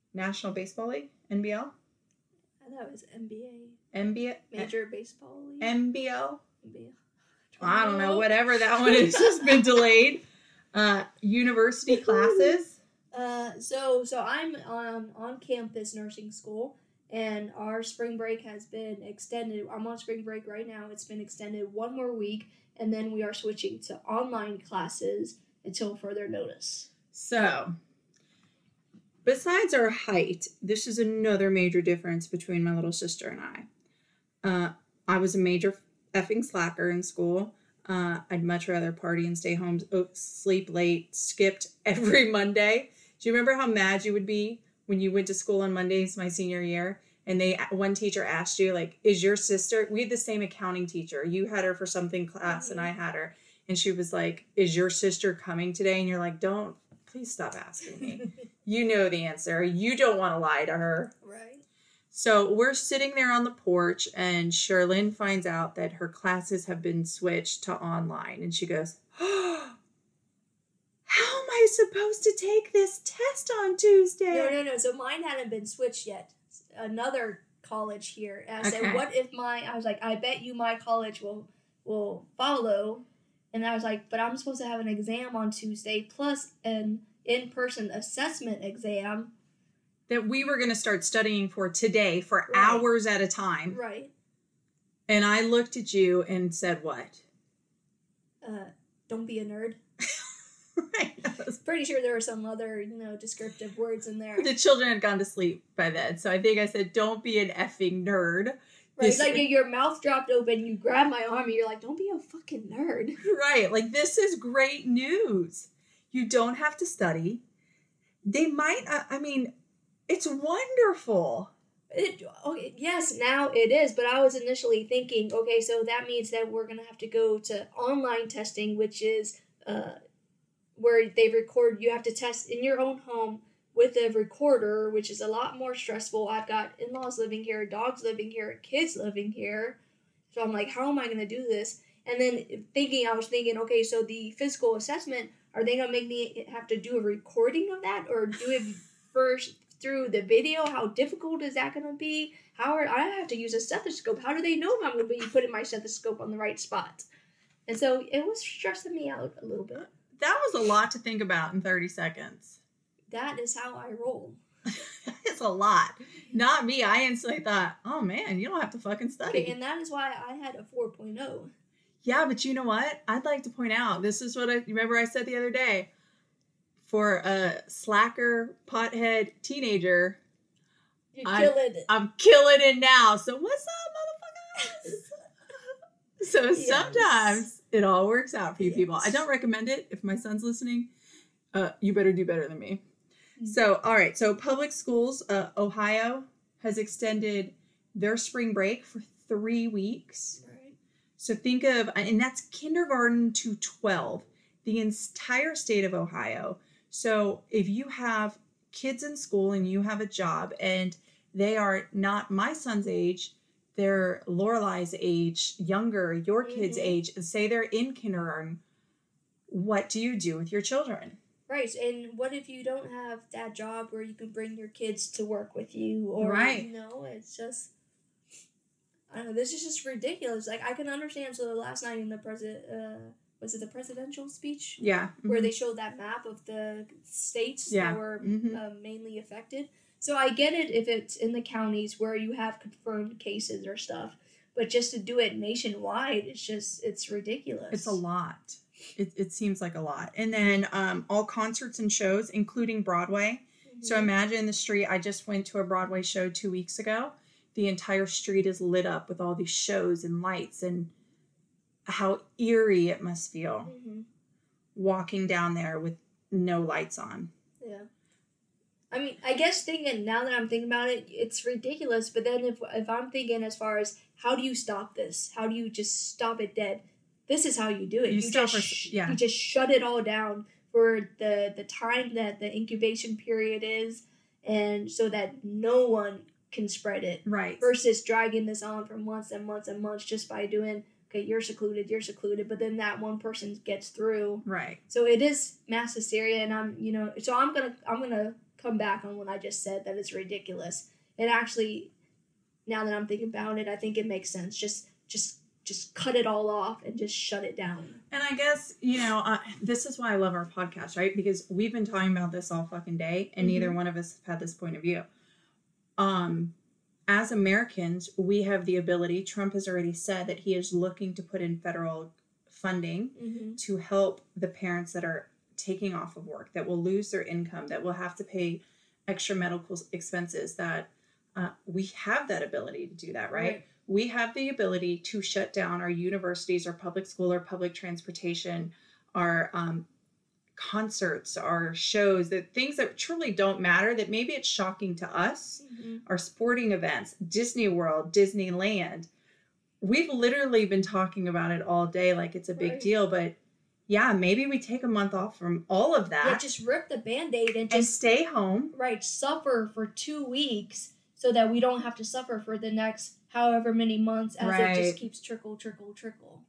National Baseball League, N B L, I thought it was N B A. N B A, Major Baseball League. N B L. N B A. I don't know, whatever that one is, has been delayed. Uh, university classes. Uh, so so I'm um, on campus nursing school, and our spring break has been extended. I'm on spring break right now. It's been extended one more week, and then we are switching to online classes until further notice. So, besides our height, this is another major difference between my little sister and I. Uh, I was a major effing slacker in school. Uh, I'd much rather party and stay home, sleep late, skipped every Monday. Do you remember how mad you would be when you went to school on Mondays my senior year? And they one teacher asked you, like, is your sister, we had the same accounting teacher. You had her for something class mm-hmm. and I had her. And she was like, is your sister coming today? And you're like, don't, please stop asking me. You know the answer. You don't want to lie to her. Right. So we're sitting there on the porch, and Sherlyn finds out that her classes have been switched to online. And she goes, oh, how am I supposed to take this test on Tuesday? No, no, no. So mine hadn't been switched yet. Another college here. And I Okay. said, what if my, I was like, I bet you my college will will follow. And I was like, but I'm supposed to have an exam on Tuesday plus an in-person assessment exam. That we were going to start studying for today for Right. hours at a time. Right. And I looked at you and said, what? Uh, don't be a nerd. Right. Pretty sure there were some other, you know, descriptive words in there. The children had gone to sleep by then. So I think I said, don't be an effing nerd. Right, This- like your mouth dropped open, you grab my arm, and you're like, don't be a fucking nerd. Right. Like, this is great news. You don't have to study. They might, uh, I mean, it's wonderful. It, okay, yes, now it is, but I was initially thinking, okay, so that means that we're going to have to go to online testing, which is uh, where they record, you have to test in your own home with a recorder, which is a lot more stressful. I've got in-laws living here, dogs living here, kids living here. So I'm like, how am I going to do this? And then thinking, I was thinking, okay, so the physical assessment, are they going to make me have to do a recording of that or do it first through the video? How difficult is that going to be? How are, I have to use a stethoscope. How do they know if I'm going to be putting my stethoscope on the right spot? And so it was stressing me out a little bit. That was a lot to think about in thirty seconds. That is how I roll. It's a lot. Not me. I instantly thought, oh man, you don't have to fucking study. Okay, and that is why I had a four point oh. Yeah, but you know what? I'd like to point out, this is what I remember I said the other day. For a slacker, pothead teenager, You're I'm- killing it. I'm killing it now. So what's up, motherfuckers? So Yes. sometimes it all works out for you people. I Yes. don't recommend it. If my son's listening, uh, you better do better than me. Mhm. So, all right. So public schools, uh, Ohio has extended their spring break for three weeks. Right. So think of, and that's kindergarten to twelve, the entire state of Ohio. So if you have kids in school and you have a job and they are not my son's age, they're Lorelai's age, younger, your kid's Mhm. age, and say they're in kindergarten, what do you do with your children? Right, and what if you don't have that job where you can bring your kids to work with you, or Right. you know, it's just, I don't know. This is just ridiculous. Like I can understand. So last night in the president, uh, was it the presidential speech Yeah. where mhm. they showed that map of the states Yeah. that were Mhm. uh, mainly affected. So I get it if it's in the counties where you have confirmed cases or stuff, but just to do it nationwide, it's just it's ridiculous. It's a lot. It, it seems like a lot. And then um, all concerts and shows, including Broadway. So Mhm. imagine the street. I just went to a Broadway show two weeks ago. The entire street is lit up with all these shows and lights, and how eerie it must feel Mhm. walking down there with no lights on. Yeah. I mean, I guess thinking now that I'm thinking about it, it's ridiculous. But then if if I'm thinking as far as how do you stop this? How do you just stop it dead? This is how you do it. You stop just for- sh- yeah. you just shut it all down for the the time that the incubation period is, and so that no one can spread it. Right. Versus dragging this on for months and months and months just by doing okay, you're secluded, you're secluded, but then that one person gets through. Right. So it is mass hysteria, and I'm, you know, so I'm gonna, I'm gonna come back on what I just said, that it's ridiculous. It actually, now that I'm thinking about it, I think it makes sense. Just, just, just cut it all off and just shut it down. And I guess, you know, uh, this is why I love our podcast, right? Because we've been talking about this all fucking day, and mm-hmm. neither one of us have had this point of view. Um, as Americans, we have the ability, Trump has already said that he is looking to put in federal funding mm-hmm. to help the parents that are taking off of work, that will lose their income, that will have to pay extra medical expenses, that uh, we have that ability to do that, right? right? We have the ability to shut down our universities, our public school, our public transportation, our um, concerts, our shows, that things that truly don't matter, that maybe it's shocking to us, mm-hmm. our sporting events, Disney World, Disneyland. We've literally been talking about it all day like it's a big right. deal, but yeah, maybe we take a month off from all of that. Yeah, just rip the Band-Aid and just and stay home. Right, suffer for two weeks so that we don't have to suffer for the next however many months as right. it just keeps trickle, trickle, trickle.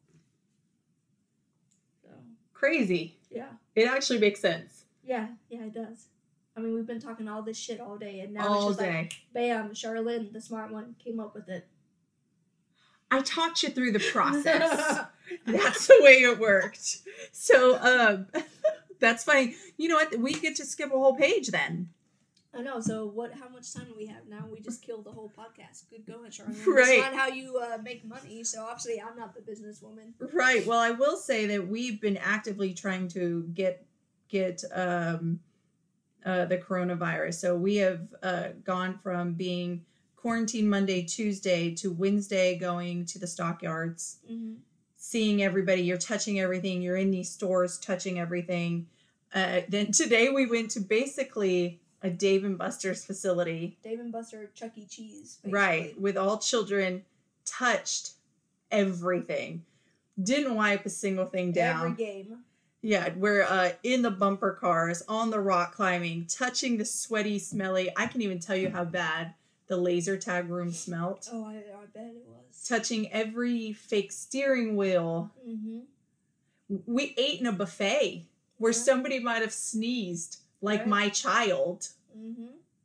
So crazy. Yeah. It actually makes sense. Yeah, yeah, it does. I mean, we've been talking all this shit all day, and now all it's just day. like, bam, Charlene, the smart one, came up with it. I talked you through the process. That's the way it worked. So, um, that's funny. You know what? We get to skip a whole page then. I know. So, what? How much time do we have now? We just killed the whole podcast. Good going, Charlene. Right. That's not how you uh, make money. So, obviously, I'm not the businesswoman. Right. Well, I will say that we've been actively trying to get get um, uh, the coronavirus. So, we have uh, gone from being quarantine Monday, Tuesday to Wednesday, going to the stockyards, mm-hmm. seeing everybody. You're touching everything. You're in these stores touching everything. Uh, then today we went to basically a Dave and Buster's facility. Dave and Buster, Chuck E. Cheese. Basically. Right. With all children, touched everything. Didn't wipe a single thing down. Every game. Yeah, we're uh, in the bumper cars, on the rock climbing, touching the sweaty, smelly. I can even tell you how bad the laser tag room smelt. Oh, I, I bet it was. Touching every fake steering wheel. Mm-hmm. We ate in a buffet where yeah. somebody might have sneezed, like right. my child, mm-hmm.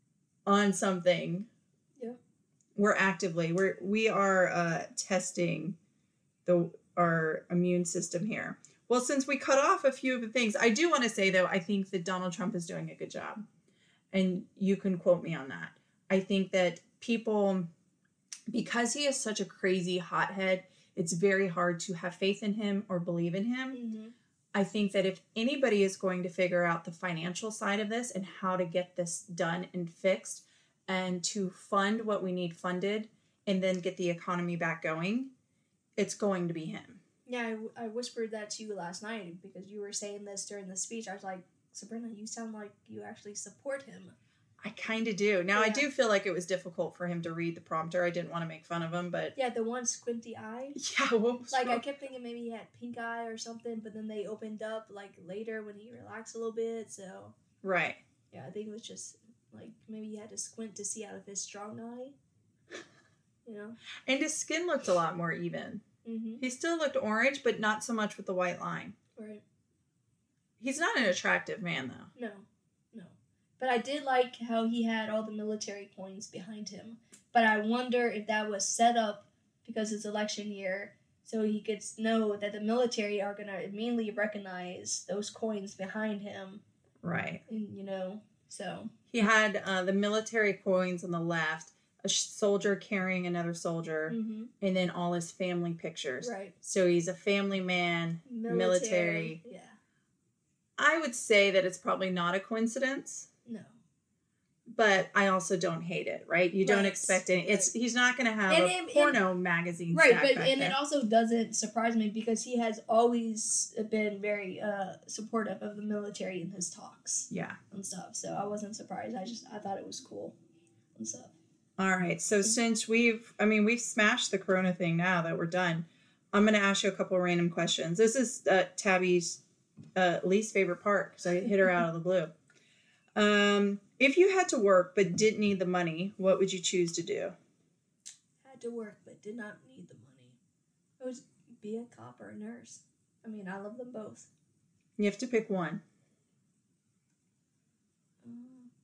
on something. Yeah. We're actively, we're, we are uh, testing the our immune system here. Well, since we cut off a few of the things, I do want to say, though, I think that Donald Trump is doing a good job. And you can quote me on that. I think that people, because he is such a crazy hothead, it's very hard to have faith in him or believe in him. Mm-hmm. I think that if anybody is going to figure out the financial side of this and how to get this done and fixed and to fund what we need funded and then get the economy back going, it's going to be him. Yeah, I, I whispered that to you last night because you were saying this during the speech. I was like, Sabrina, you sound like you actually support him. I kind of do. Now, yeah. I do feel like it was difficult for him to read the prompter. I didn't want to make fun of him, but... Yeah, the one squinty eye. Yeah, what was Like, wrong? I kept thinking maybe he had pink eye or something, but then they opened up, like, later when he relaxed a little bit, so... Right. Yeah, I think it was just, like, maybe he had to squint to see out of his strong eye. You know? And his skin looked a lot more even. Mm-hmm. He still looked orange, but not so much with the white line. Right. He's not an attractive man, though. No. But I did like how he had all the military coins behind him. But I wonder if that was set up because it's election year, so he could know that the military are going to immediately recognize those coins behind him. Right. And, you know, so. He had uh, the military coins on the left, a soldier carrying another soldier, mm-hmm. and then all his family pictures. Right. So he's a family man, military. military. Yeah. I would say that it's probably not a coincidence. No. But I also don't hate it, right? You don't right. expect it. It's he's not going to have and, a and, porno and, magazine. Right, but back and there. it also doesn't surprise me because he has always been very uh, supportive of the military in his talks. Yeah. And stuff. So I wasn't surprised. I just I thought it was cool and stuff. All right. So since we've I mean we've smashed the corona thing now that we're done, I'm going to ask you a couple of random questions. This is uh, Tabby's uh, least favorite part because I hit her out of the blue. Um, if you had to work but didn't need the money, what would you choose to do? Had to work but did not need the money. I would be a cop or a nurse. I mean, I love them both. You have to pick one. Um,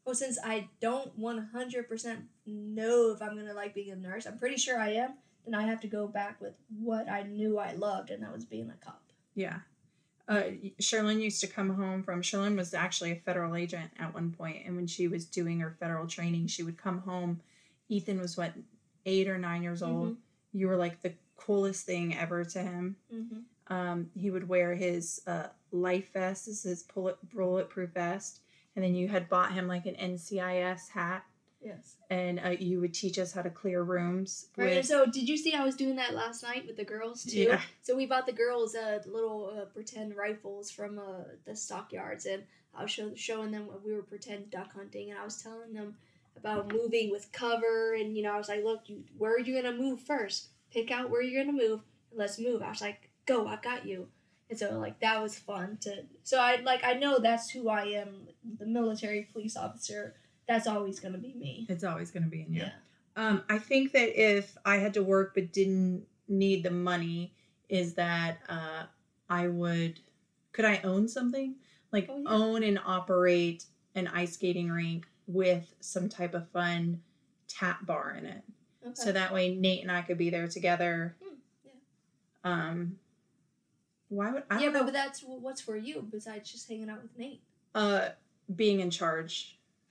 Well, since I don't one hundred percent know if I'm going to like being a nurse, I'm pretty sure I am, then I have to go back with what I knew I loved, and that was being a cop. Yeah. Uh, Sherlyn used to come home from, Sherlyn was actually a federal agent at one point, and when she was doing her federal training, she would come home. Ethan was, what, eight or nine years old? Mhm. You were, like, the coolest thing ever to him. Mm-hmm. Um, he would wear his uh, life vest, this is his bullet, bulletproof vest, and then you had bought him, like, an N C I S hat, Yes. and uh, you would teach us how to clear rooms. Right, and with- so did you see I was doing that last night with the girls too? Yeah. So we bought the girls uh, little uh, pretend rifles from uh, the stockyards, and I was show, showing them what we were pretend duck hunting, and I was telling them about moving with cover, and you know I was like, look, you, where are you gonna move first? Pick out where you're gonna move, and let's move. I was like, go, I've got you. And so like that was fun to. So I like I know that's who I am, the military police officer. That's always gonna be me. It's always going to be in you. Yeah. Um, I think that if I had to work but didn't need the money, is that uh, I would, could I own something? Like Oh, yeah. own and operate an ice skating rink with some type of fun tap bar in it. Okay. So that way Nate and I could be there together. Hmm, yeah. Um, why would, I yeah, don't but, know, but that's what's for you besides just hanging out with Nate. uh, being in charge.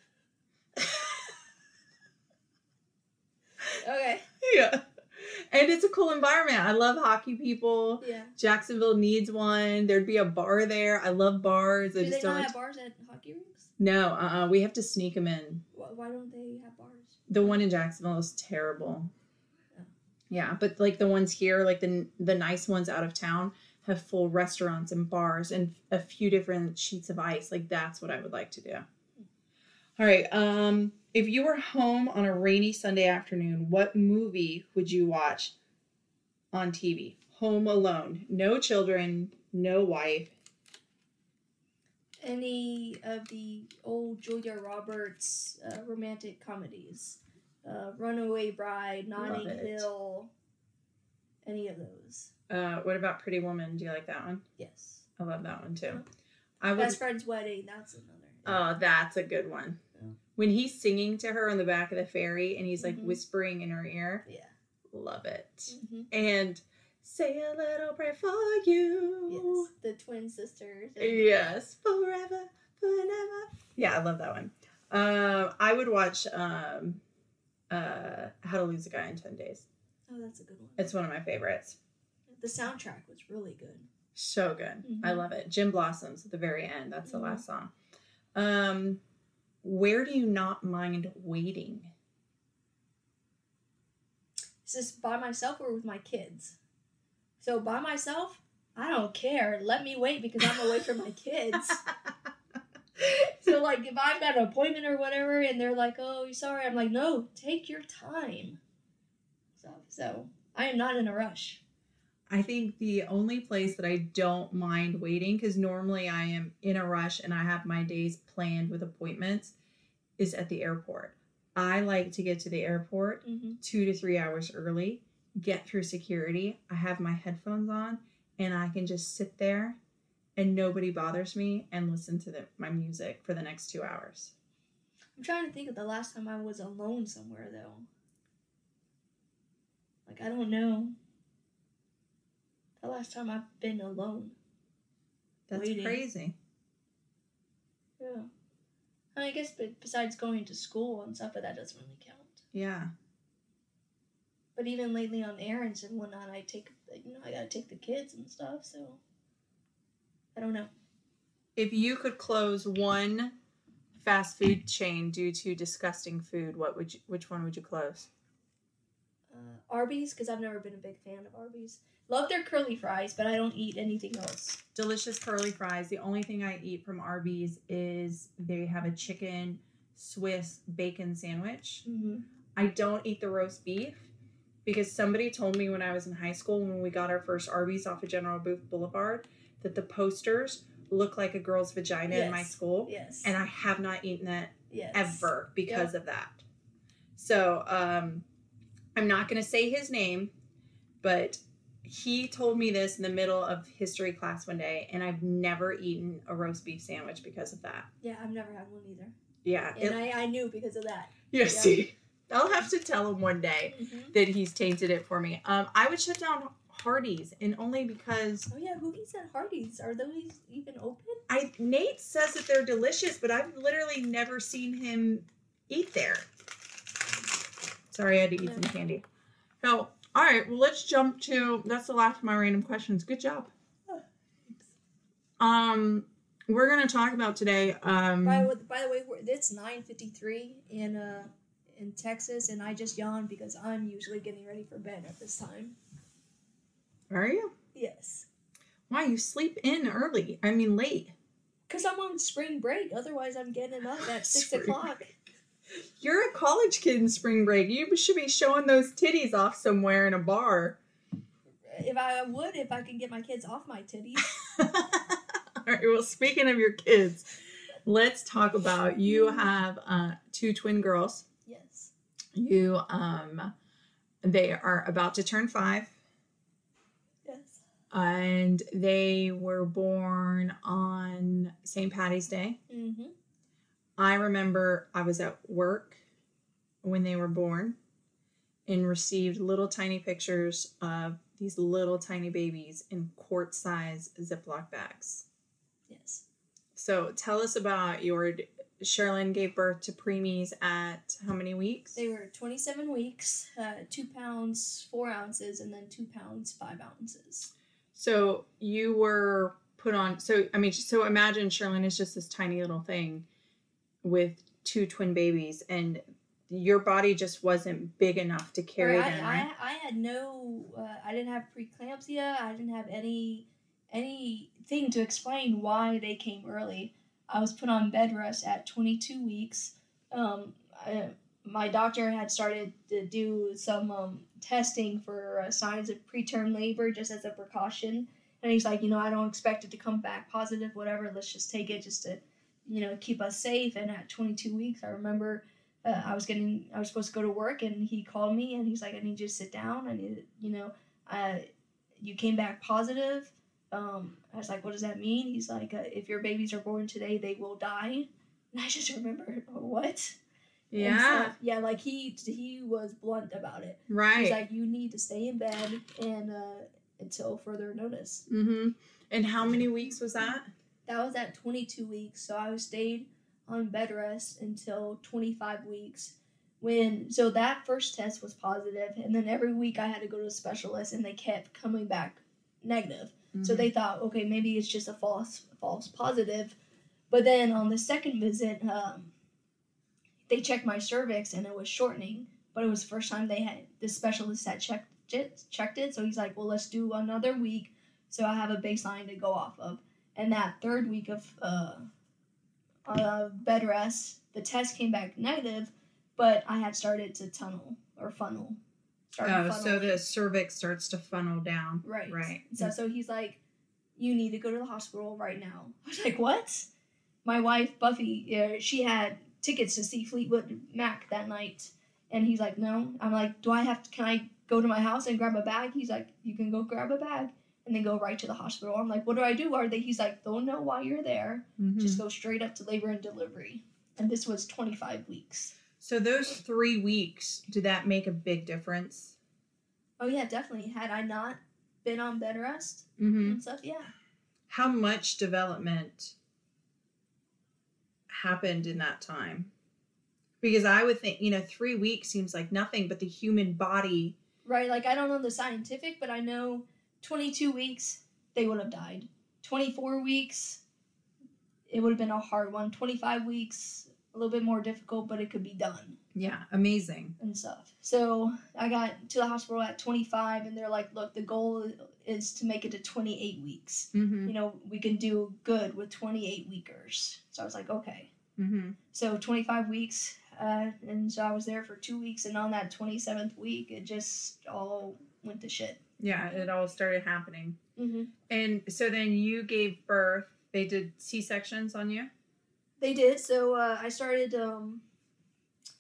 Okay. Yeah. And it's a cool environment. I love hockey people. Yeah. Jacksonville needs one. There'd be a bar there. I love bars. I Do just they don't not like have bars at hockey rinks? No, uh-uh. We have to sneak them in. Why, why don't they have bars? The one in Jacksonville is terrible. Yeah. Yeah, but like the ones here, like the the nice ones out of town, have full restaurants and bars and a few different sheets of ice. Like that's what I would like to do. All right. Um, if you were home on a rainy Sunday afternoon, what movie would you watch on T V? Home Alone. No children, no wife. Any of the old Julia Roberts uh, romantic comedies? Uh, Runaway Bride, Notting Love it. Hill. Any of those? Uh, what about Pretty Woman? Do you like that one? Yes. I love that one too. I would. Best Friend's Wedding. That's another. Oh, that's a good one. Yeah. When he's singing to her on the back of the ferry and he's like Mhm. whispering in her ear, Yeah. love it. hmm And say a little prayer for you. Yes. The twin sisters. Yes, forever, forever. Yeah, I love that one. Um, I would watch um, uh, How to Lose a Guy in ten days. Oh, that's a good one. It's one of my favorites. The soundtrack was really good. So good. I Mhm. love it. Jim Blossoms at the very end. That's the Mhm. last song. Um, where do you not mind waiting? Is this by myself or with my kids? So by myself, I don't care. Let me wait because I'm away from my kids. So like if I've got an appointment or whatever and they're like, oh, sorry, I'm like, no, take your time. So so I am not in a rush. I think the only place that I don't mind waiting, because normally I am in a rush and I have my days planned with appointments, is at the airport. I like to get to the airport Mm-hmm. two to three hours early, get through security. I have my headphones on and I can just sit there and nobody bothers me and listen to the, my music for the next two hours. I'm trying to think of the last time I was alone somewhere though. Like I don't know. The last time I've been alone. That's Waiting. crazy. Yeah. I, mean, I guess but besides going to school and stuff, but that doesn't really count. Yeah. But even lately on errands and whatnot, I take, you know, I gotta take the kids and stuff, so. I don't know. If you could close one fast food chain due to disgusting food, what would you, which one would you close? Uh, Arby's, because I've never been a big fan of Arby's. Love their curly fries, but I don't eat anything else. Delicious curly fries. The only thing I eat from Arby's is they have a chicken Swiss bacon sandwich. Mm-hmm. I don't eat the roast beef because somebody told me when I was in high school when we got our first Arby's off of General Booth Boulevard that the posters look like a girl's vagina in my Yes. school. Yes. And I have not eaten that yes. ever because of that. So um, I'm not going to say his name, but he told me this in the middle of history class one day, and I've never eaten a roast beef sandwich because of that. Yeah, I've never had one either. Yeah. And It, I, I knew because of that. Yeah, Yeah. see. I'll have to tell him one day Mm-hmm. that he's tainted it for me. Um, I would shut down Hardee's, and only because Oh yeah, who eats at Hardee's? Are those even open? I Nate says that they're delicious, but I've literally never seen him eat there. Sorry, I had to eat Yeah. some candy. So, all right, well, let's jump to that's the last of my random questions. Good job. Oh, Um, we're gonna talk about today. Um, By, the- by the way, we're, it's nine fifty-three in uh in Texas, and I just yawned because I'm usually getting ready for bed at this time. are you? Yes. Why you sleep in early? I mean, late. Because I'm on spring break. Otherwise, I'm getting up at six Spring o'clock. You're a college kid in spring break. You should be showing those titties off somewhere in a bar. If I would, if I can get my kids off my titties. All right. Well, speaking of your kids, let's talk about you have uh, two twin girls. Yes. You um, they are about to turn five, Yes. and they were born on Saint Patty's Day. Mm-hmm. I remember I was at work when they were born and received little tiny pictures of these little tiny babies in quart size Ziploc bags. Yes. So tell us about your Sherilyn gave birth to preemies at how many weeks? They were twenty-seven weeks, uh, two pounds, four ounces, and then two pounds, five ounces. So you were put on, so I mean, so imagine Sherilyn is just this tiny little thing with two twin babies, and your body just wasn't big enough to carry I, them, right? I, I had no, uh, I didn't have preeclampsia. I didn't have any anything to explain why they came early. I was put on bed rest at twenty-two weeks. Um, I, my doctor had started to do some um, testing for uh, signs of preterm labor just as a precaution. And he's like, you know, I don't expect it to come back positive, whatever. Let's just take it just to, you know, keep us safe. And at twenty-two weeks, I remember uh, I was getting, I was supposed to go to work, and he called me and he's like, I need you to sit down. I need, you know, uh, you came back positive. Um, I was like, what does that mean? He's like, uh, if your babies are born today, they will die. And I just remember, what? Yeah. And so, yeah, like he he was blunt about it. Right. He's like, you need to stay in bed and uh, until further notice. Mm-hmm. And how many weeks was that? That was at twenty-two weeks, so I stayed on bed rest until twenty-five weeks. When so that first test was positive, and then every week I had to go to a specialist, and they kept coming back negative. So they thought, okay, maybe it's just a false false positive. But then on the second visit, um, they checked my cervix and it was shortening. But it was the first time they had the specialist had checked it, checked it. So he's like, well, let's do another week, so I have a baseline to go off of. And that third week of uh, uh, bed rest, the test came back negative, but I had started to tunnel or funnel. Oh, so the cervix starts to funnel down. Right. Right. So so he's like, you need to go to the hospital right now. I was like, what? My wife, Buffy, uh, she had tickets to see Fleetwood Mac that night. And he's like, no. I'm like, do I have to, can I go to my house and grab a bag? He's like, you can go grab a bag and then go right to the hospital. I'm like, what do I do? Are they, he's like, don't know why you're there. Mhm. Just go straight up to labor and delivery. And this was twenty-five weeks. So those three weeks, did that make a big difference? Oh, yeah, definitely. Had I not been on bed rest Mm-hmm. and stuff, yeah. How much development happened in that time? Because I would think, you know, three weeks seems like nothing, but the human body. Right, like I don't know the scientific, but I know twenty-two weeks, they would have died. twenty-four weeks, it would have been a hard one. twenty-five weeks, a little bit more difficult, but it could be done Yeah, amazing. and stuff. So I got to the hospital at twenty-five, and they're like, look, the goal is to make it to twenty-eight weeks. Mm-hmm. You know, we can do good with twenty-eight weekers. So I was like, okay. Mm-hmm. So twenty-five weeks, uh, and so I was there for two weeks, and on that twenty-seventh week, it just all went to shit. Yeah, it all started happening. Mm-hmm. And so then you gave birth. They did C-sections on you? They did. So uh, I started um,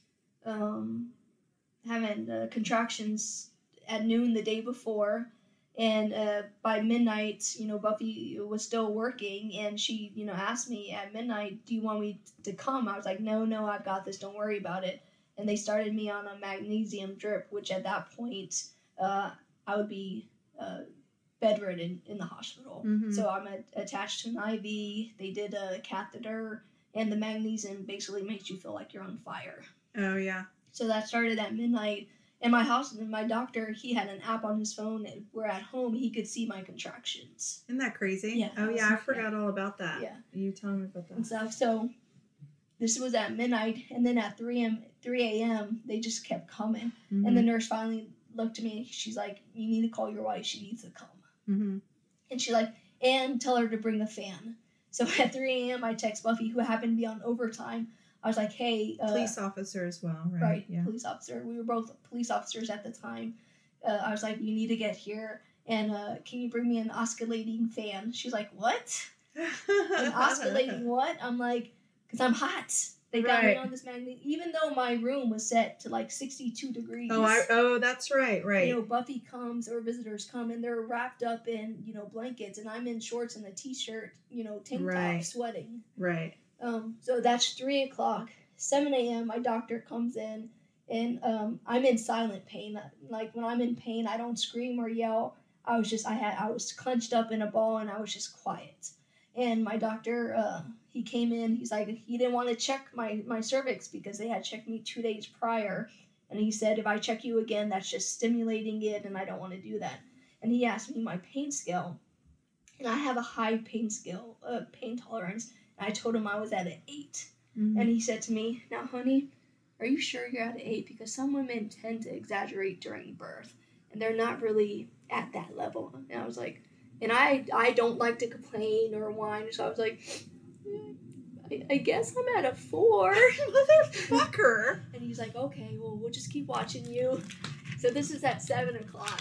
um, having uh, contractions at noon the day before, And uh, by midnight, you know, Buffy was still working, and she, you know, asked me at midnight, "Do you want me to come?" I was like, "No, no, I've got this. Don't worry about it." And they started me on a magnesium drip, which at that point, uh, I would be uh, bedridden in the hospital. Mhm. So I'm a- attached to an I V. They did a catheter, and the magnesium basically makes you feel like you're on fire. Oh yeah. So that started at midnight. And my hospital, my doctor, he had an app on his phone where at home he could see my contractions Isn't that crazy? Yeah, Oh that yeah, was- I forgot all about that. Yeah. You telling me about and that? stuff. So this was at midnight, and then at three a.m. three a.m. they just kept coming. Mm-hmm. And the nurse finally looked at me. She's like, "You need to call your wife. She needs to come." Mm-hmm. And she like, and tell her to bring a fan. So at three a.m. I text Buffy, who happened to be on overtime. I was like, "Hey, uh, Police officer as well, right? right, Yeah. police officer. We were both police officers at the time. Uh, I was like, you need to get here, and uh, can you bring me an oscillating fan?" She's like, "What? An oscillating what?" I'm like, "Cause I'm hot. They got me Right. on this magnet." Even though my room was set to like sixty-two degrees. Oh, I, oh, that's right, right. You know, Buffy comes or visitors come, and they're wrapped up in, you know, blankets, and I'm in shorts and a t-shirt, you know, tank Right. top, sweating. right. Um, so that's three o'clock. seven a.m. my doctor comes in, and um, I'm in silent pain. Like when I'm in pain, I don't scream or yell. I was just I had I was clenched up in a ball, and I was just quiet. And my doctor, uh, he came in. He's like, he didn't want to check my my cervix because they had checked me two days prior, and he said, "If I check you again, that's just stimulating it, and I don't want to do that." And he asked me my pain scale, and I have a high pain scale, uh, pain tolerance. And I told him I was at an eight. Mhm. And he said to me, "Now, honey, are you sure you're at an eight? Because some women tend to exaggerate during birth, and they're not really at that level." And I was like, and I I don't like to complain or whine, so I was like, "Mm, I, I guess I'm at a four." Motherfucker. And he's like, "Okay, well, we'll just keep watching you." So this is at seven o'clock.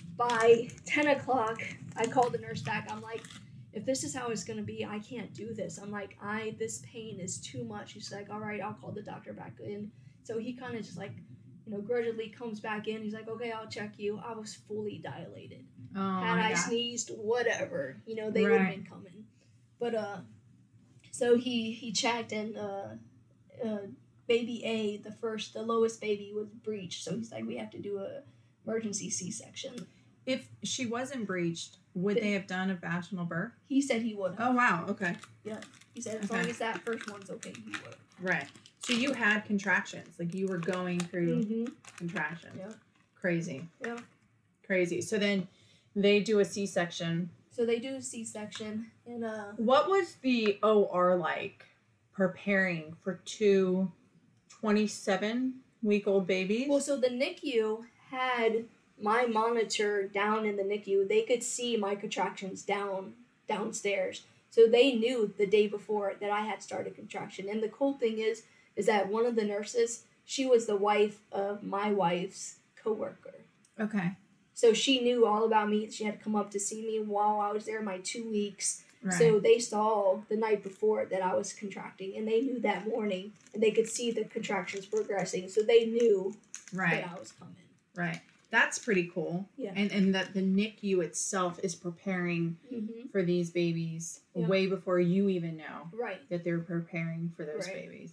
By ten o'clock, I called the nurse back. I'm like, "If this is how it's going to be, I can't do this." I'm like, I, this pain is too much. He's like, "All right, I'll call the doctor back in." So he kind of just like, you know, grudgingly comes back in. He's like, "Okay, I'll check you." I was fully dilated. Oh Had my I God. sneezed, whatever, you know, they would have Right. been coming. But, uh, so he, he checked, and, uh, uh, baby A, the first, the lowest baby was breached. So he's like, "We have to do a emergency C-section." If she wasn't breached, would they have done a vaginal birth? He said he would. Oh wow. Okay. He said as Okay. long as that first one's okay, he would. Right. So you had contractions, like you were going through Mm-hmm. contractions. Yeah. Crazy. Yeah. Crazy. So then they do a C-section. So they do a C-section, and uh, What was the O R like preparing for two twenty-seven week old babies? well, so the N I C U had my monitor down in the N I C U. They could see my contractions down downstairs, so they knew the day before that I had started contraction. And the cool thing is, is that one of the nurses, she was the wife of my wife's coworker. Okay. So she knew all about me. She had to come up to see me while I was there my two weeks. Right. So they saw the night before that I was contracting, and they knew that morning, and they could see the contractions progressing. So they knew right. that I was coming. Right. That's pretty cool. Yeah. And and that the N I C U itself is preparing Mm-hmm. for these babies Yeah. way before you even know Right. that they're preparing for those Right. babies.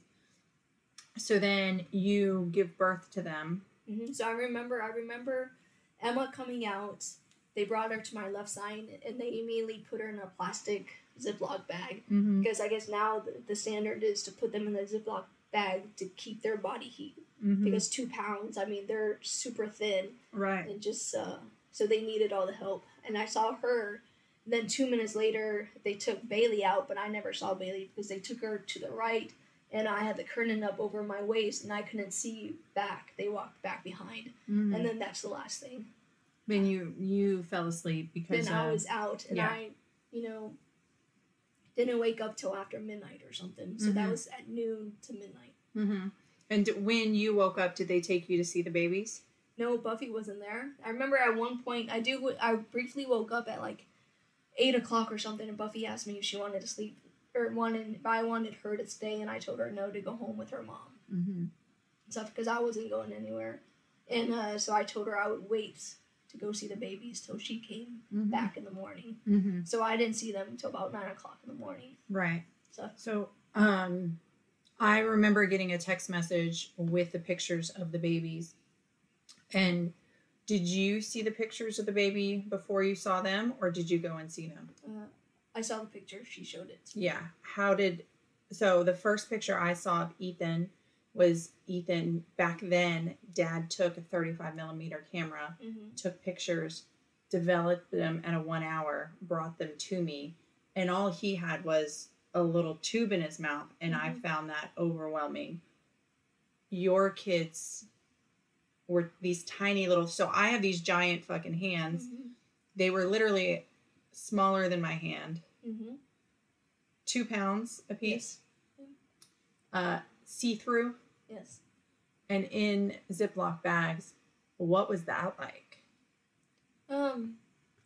So then you give birth to them. Mm-hmm. So I remember, I remember Emma coming out. They brought her to my left side, and they immediately put her in a plastic Ziploc bag, Mm-hmm. because I guess now the, the standard is to put them in a Ziploc bag to keep their body heat. Mm-hmm. Because two pounds, I mean, they're super thin, Right. and just uh, so they needed all the help. And I saw her. Then two minutes later, they took Bailey out, but I never saw Bailey because they took her to the right, and I had the curtain up over my waist, and I couldn't see back. They walked back behind, Mm-hmm. and then that's the last thing. Then you you fell asleep because Then I of- was out, and yeah. I, you know, didn't wake up till after midnight or something. So that Mhm. was at noon to midnight. Mm-hmm. And d- when you woke up, did they take you to see the babies? No, Buffy wasn't there. I remember at one point, I do. I briefly woke up at like eight o'clock or something, and Buffy asked me if she wanted to sleep or wanted if I wanted her to stay, and I told her no, to go home with her mom Mm-hmm. and stuff, because I wasn't going anywhere. And uh, so I told her I would wait to go see the babies till she came Mhm. back in the morning. Mm-hmm. So I didn't see them until about nine o'clock in the morning. Right. So So, um, I remember getting a text message with the pictures of the babies. And did you see the pictures of the baby before you saw them, or did you go and see them? uh, I saw the picture. She showed it to me. Yeah. How did, so the first picture I saw of Ethan was Ethan, back then, Dad took a thirty-five millimeter camera, Mm-hmm. took pictures, developed them at a one hour, brought them to me, and all he had was a little tube in his mouth, and I Mhm. found that overwhelming. Your kids were these tiny little, so I have these giant fucking hands. Mm-hmm. They were literally smaller than my hand, Mm-hmm. two pounds a piece, Yes. uh, see-through, Yes. and in Ziploc bags. What was that like? Um,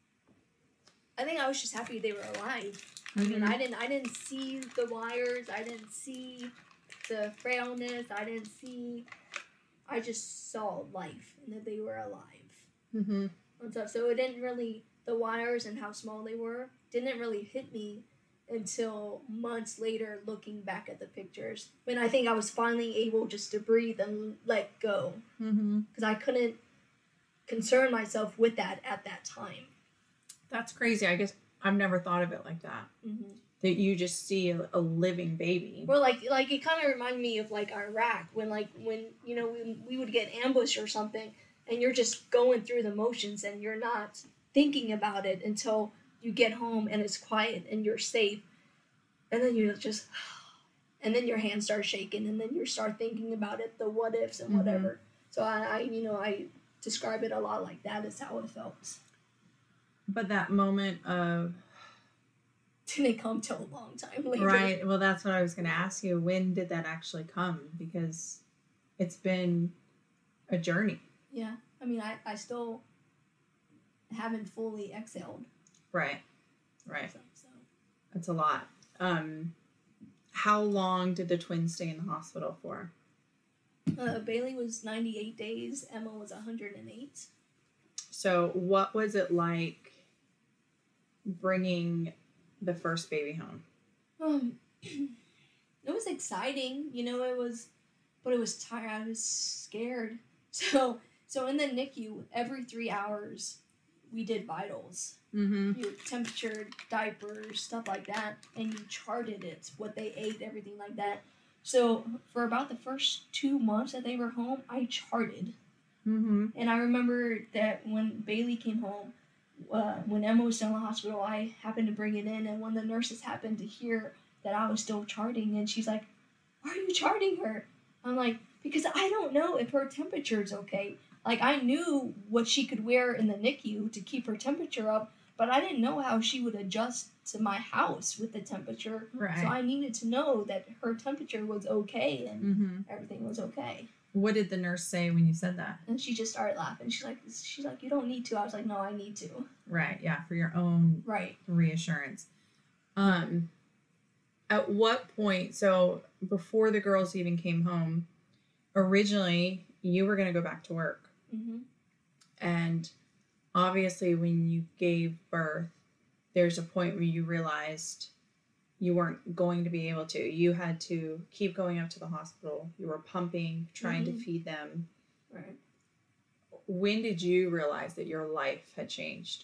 I think I was just happy they were alive. I mean, Mhm. I didn't, I didn't see the wires. I didn't see the frailness. I didn't see. I just saw life and that they were alive Mm-hmm. and stuff. So it didn't really, the wires and how small they were didn't really hit me until months later, looking back at the pictures, when I think I was finally able just to breathe and let go, Mm-hmm. because I couldn't concern myself with that at that time. That's crazy. I guess I've never thought of it like that. Mm-hmm. That you just see a, a living baby. Well, like, like it kind of reminded me of like Iraq, when like when you know we, we would get ambushed or something, and you're just going through the motions and you're not thinking about it until you get home and it's quiet and you're safe, and then you just, and then your hands start shaking and then you start thinking about it, the what ifs and Mhm. whatever. So I, I, you know, I describe it a lot like that is how it felt. But that moment of, Didn't come till a long time later. right, well, that's what I was going to ask you. When did that actually come? Because it's been a journey. Yeah. I mean, I, I still haven't fully exhaled. Right, right. So, so. That's a lot. Um, how long did the twins stay in the hospital for? Uh, Bailey was ninety-eight days. Emma was one hundred eight. So what was it like bringing the first baby home? Um, it was exciting, you know. It was, but it was tired. I was scared. So, so in the N I C U, every three hours, we did vitals, Mm-hmm. your temperature, diapers, stuff like that, and you charted it, what they ate, everything like that. So for about the first two months that they were home, I charted. Mm-hmm. And I remember that when Bailey came home, uh, when Emma was still in the hospital, I happened to bring it in, and one of the nurses happened to hear that I was still charting, and she's like, "Why are you charting her?" I'm like, "Because I don't know if her temperature is okay. Like, I knew what she could wear in the N I C U to keep her temperature up, but I didn't know how she would adjust to my house with the temperature. Right. So I needed to know that her temperature was okay and Mm-hmm. everything was okay." What did the nurse say when you said that? And she just started laughing. She's like, she's like, "You don't need to." I was like, "No, I need to." Right, yeah, for your own Right. reassurance. Um, at what point, so before the girls even came home, originally you were going to go back to work. Mm-hmm. And obviously when you gave birth, there's a point where you realized you weren't going to be able to. You had to keep going up to the hospital. You were pumping, trying Mhm. to feed them. Right. When did you realize that your life had changed?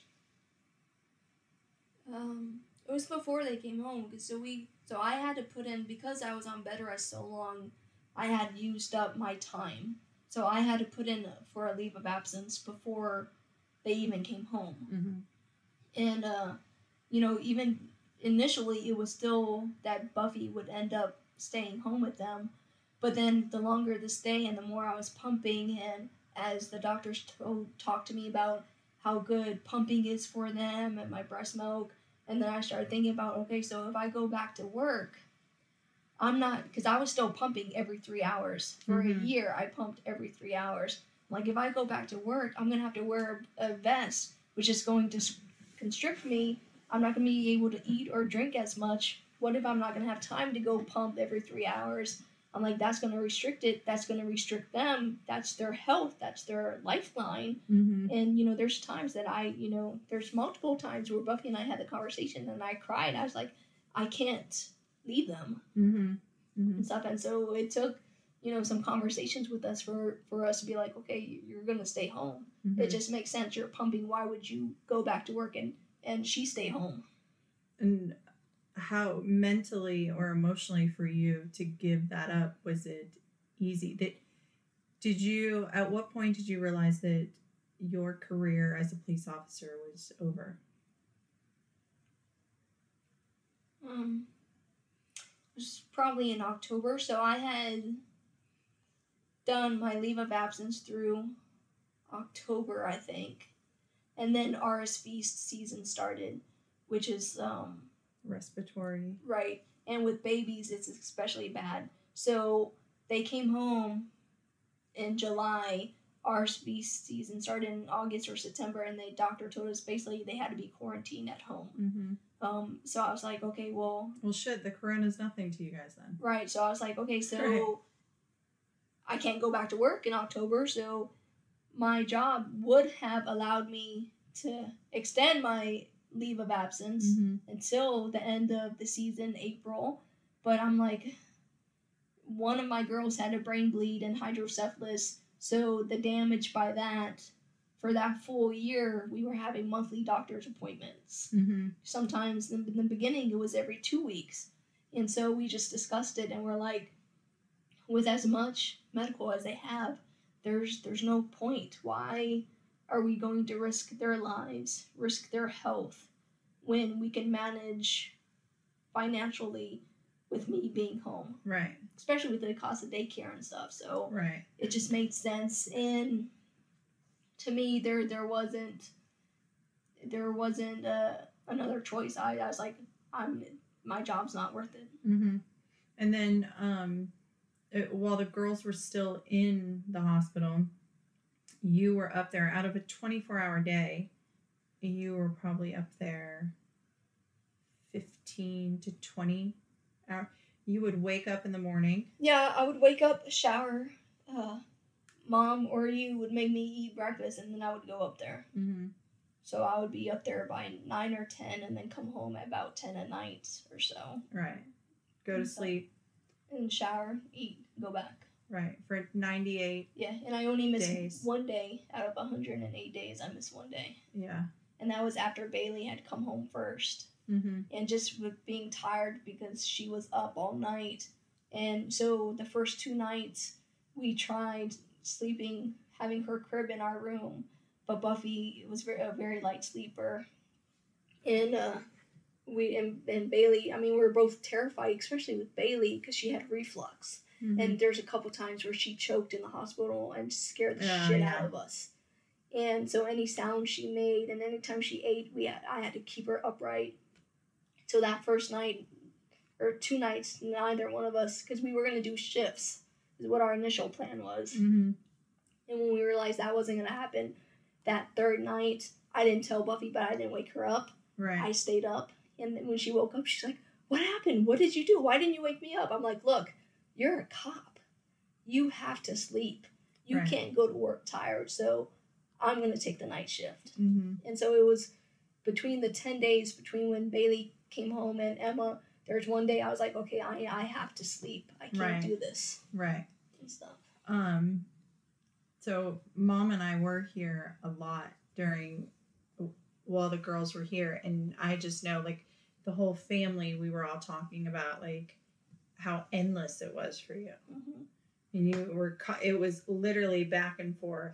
Um, it was before they came home, because so we, so I had to put in, because I was on bed rest so long, I had used up my time. So I had to put in for a leave of absence before they even came home. Mm-hmm. And, uh, you know, even initially it was still that Buffy would end up staying home with them. But then the longer the stay and the more I was pumping, and as the doctors told, talked to me about how good pumping is for them and my breast milk, and then I started thinking about, okay, so if I go back to work, I'm not, because I was still pumping every three hours. For Mhm. a year, I pumped every three hours. Like, if I go back to work, I'm going to have to wear a vest, which is going to s- constrict me. I'm not going to be able to eat or drink as much. What if I'm not going to have time to go pump every three hours? I'm like, that's going to restrict it. That's going to restrict them. That's their health. That's their lifeline. Mm-hmm. And, you know, there's times that I, you know, there's multiple times where Buffy and I had the conversation and I cried. I was like, I can't leave them Mm-hmm. Mm-hmm. and stuff. And so it took, you know, some conversations with us for, for us to be like, okay, you're going to stay home. Mm-hmm. It just makes sense. You're pumping. Why would you go back to work and, and she stay home? And how mentally or emotionally for you to give that up, was it easy? That did you, at what point did you realize that your career as a police officer was over? Um, it was probably in October. So I had done my leave of absence through October, I think. And then R S V season started, which is, um, Respiratory. right. And with babies, it's especially bad. So they came home in July. R S V season started in August or September, and the doctor told us basically they had to be quarantined at home. Mm-hmm. Um, so I was like, okay, well, Well, shit, the corona's nothing to you guys then. right. So I was like, okay, so Right. I can't go back to work in October. So my job would have allowed me to extend my leave of absence Mm-hmm. until the end of the season, April. But I'm like, one of my girls had a brain bleed and hydrocephalus. So the damage by that, for that full year, we were having monthly doctor's appointments. Mm-hmm. Sometimes in the beginning, it was every two weeks. And so we just discussed it and we're like, with as much medical as they have, there's there's no point. Why are we going to risk their lives, risk their health, when we can manage financially with me being home, Right. especially with the cost of daycare and stuff. So Right. it just made sense. And to me, there there wasn't there wasn't uh, another choice. I, I was like, I'm my job's not worth it. Mm-hmm. And then, um, it, while the girls were still in the hospital, you were up there out of a twenty-four hour day. You were probably up there fifteen to twenty hours. You would wake up in the morning. Yeah, I would wake up, shower, uh, mom or you would make me eat breakfast, and then I would go up there. Mm-hmm. So I would be up there by nine or ten, and then come home at about ten at night or so, Right. Go to sleep. and shower, eat, go back. Right. For ninety-eight. Yeah, and I only missed Days. one day out of one hundred eight days. I missed one day, Yeah. and that was after Bailey had come home first. Mm-hmm. And just with being tired because she was up all night. And so the first two nights we tried sleeping, having her crib in our room, but Buffy was very, a very light sleeper. And uh, we and, and Bailey, I mean, we were both terrified, especially with Bailey because she had reflux. Mm-hmm. And there's a couple times where she choked in the hospital and scared the Oh, shit yeah. out of us. And so any sound she made and anytime she ate, we had, I had to keep her upright. So that first night, or two nights, neither one of us, because we were going to do shifts, is what our initial plan was. Mm-hmm. And when we realized that wasn't going to happen, that third night, I didn't tell Buffy, but I didn't wake her up. Right. I stayed up. And then when she woke up, she's like, what happened? What did you do? Why didn't you wake me up? I'm like, look, you're a cop. You have to sleep. You Right. can't go to work tired. So I'm going to take the night shift. Mm-hmm. And so it was between the ten days between when Bailey came home and Emma, there's one day I was like, okay, I I have to sleep. I can't Right. do this Right. and stuff. Um, so Mom and I were here a lot during while the girls were here, and I just know, like, the whole family, we were all talking about, like, how endless it was for you. Mm-hmm. And you were, co- it was literally back and forth.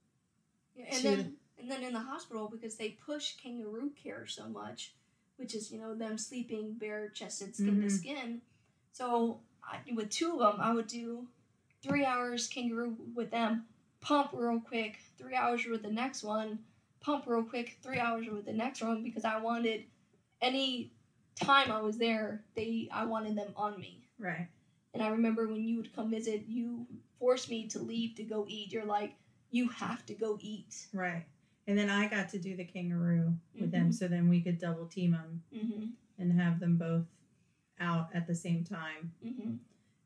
And To then and then in the hospital, because they push kangaroo care so much, which is, you know, them sleeping bare chested, skin Mhm. to skin. So I, with two of them, I would do three hours kangaroo with them, pump real quick, three hours with the next one, pump real quick, three hours with the next one, because I wanted any time I was there, they I wanted them on me. Right. And I remember when you would come visit, you forced me to leave to go eat. You're like, you have to go eat. Right. And then I got to do the kangaroo with them, Mhm. so then we could double team them Mm-hmm. and have them both out at the same time. Mm-hmm.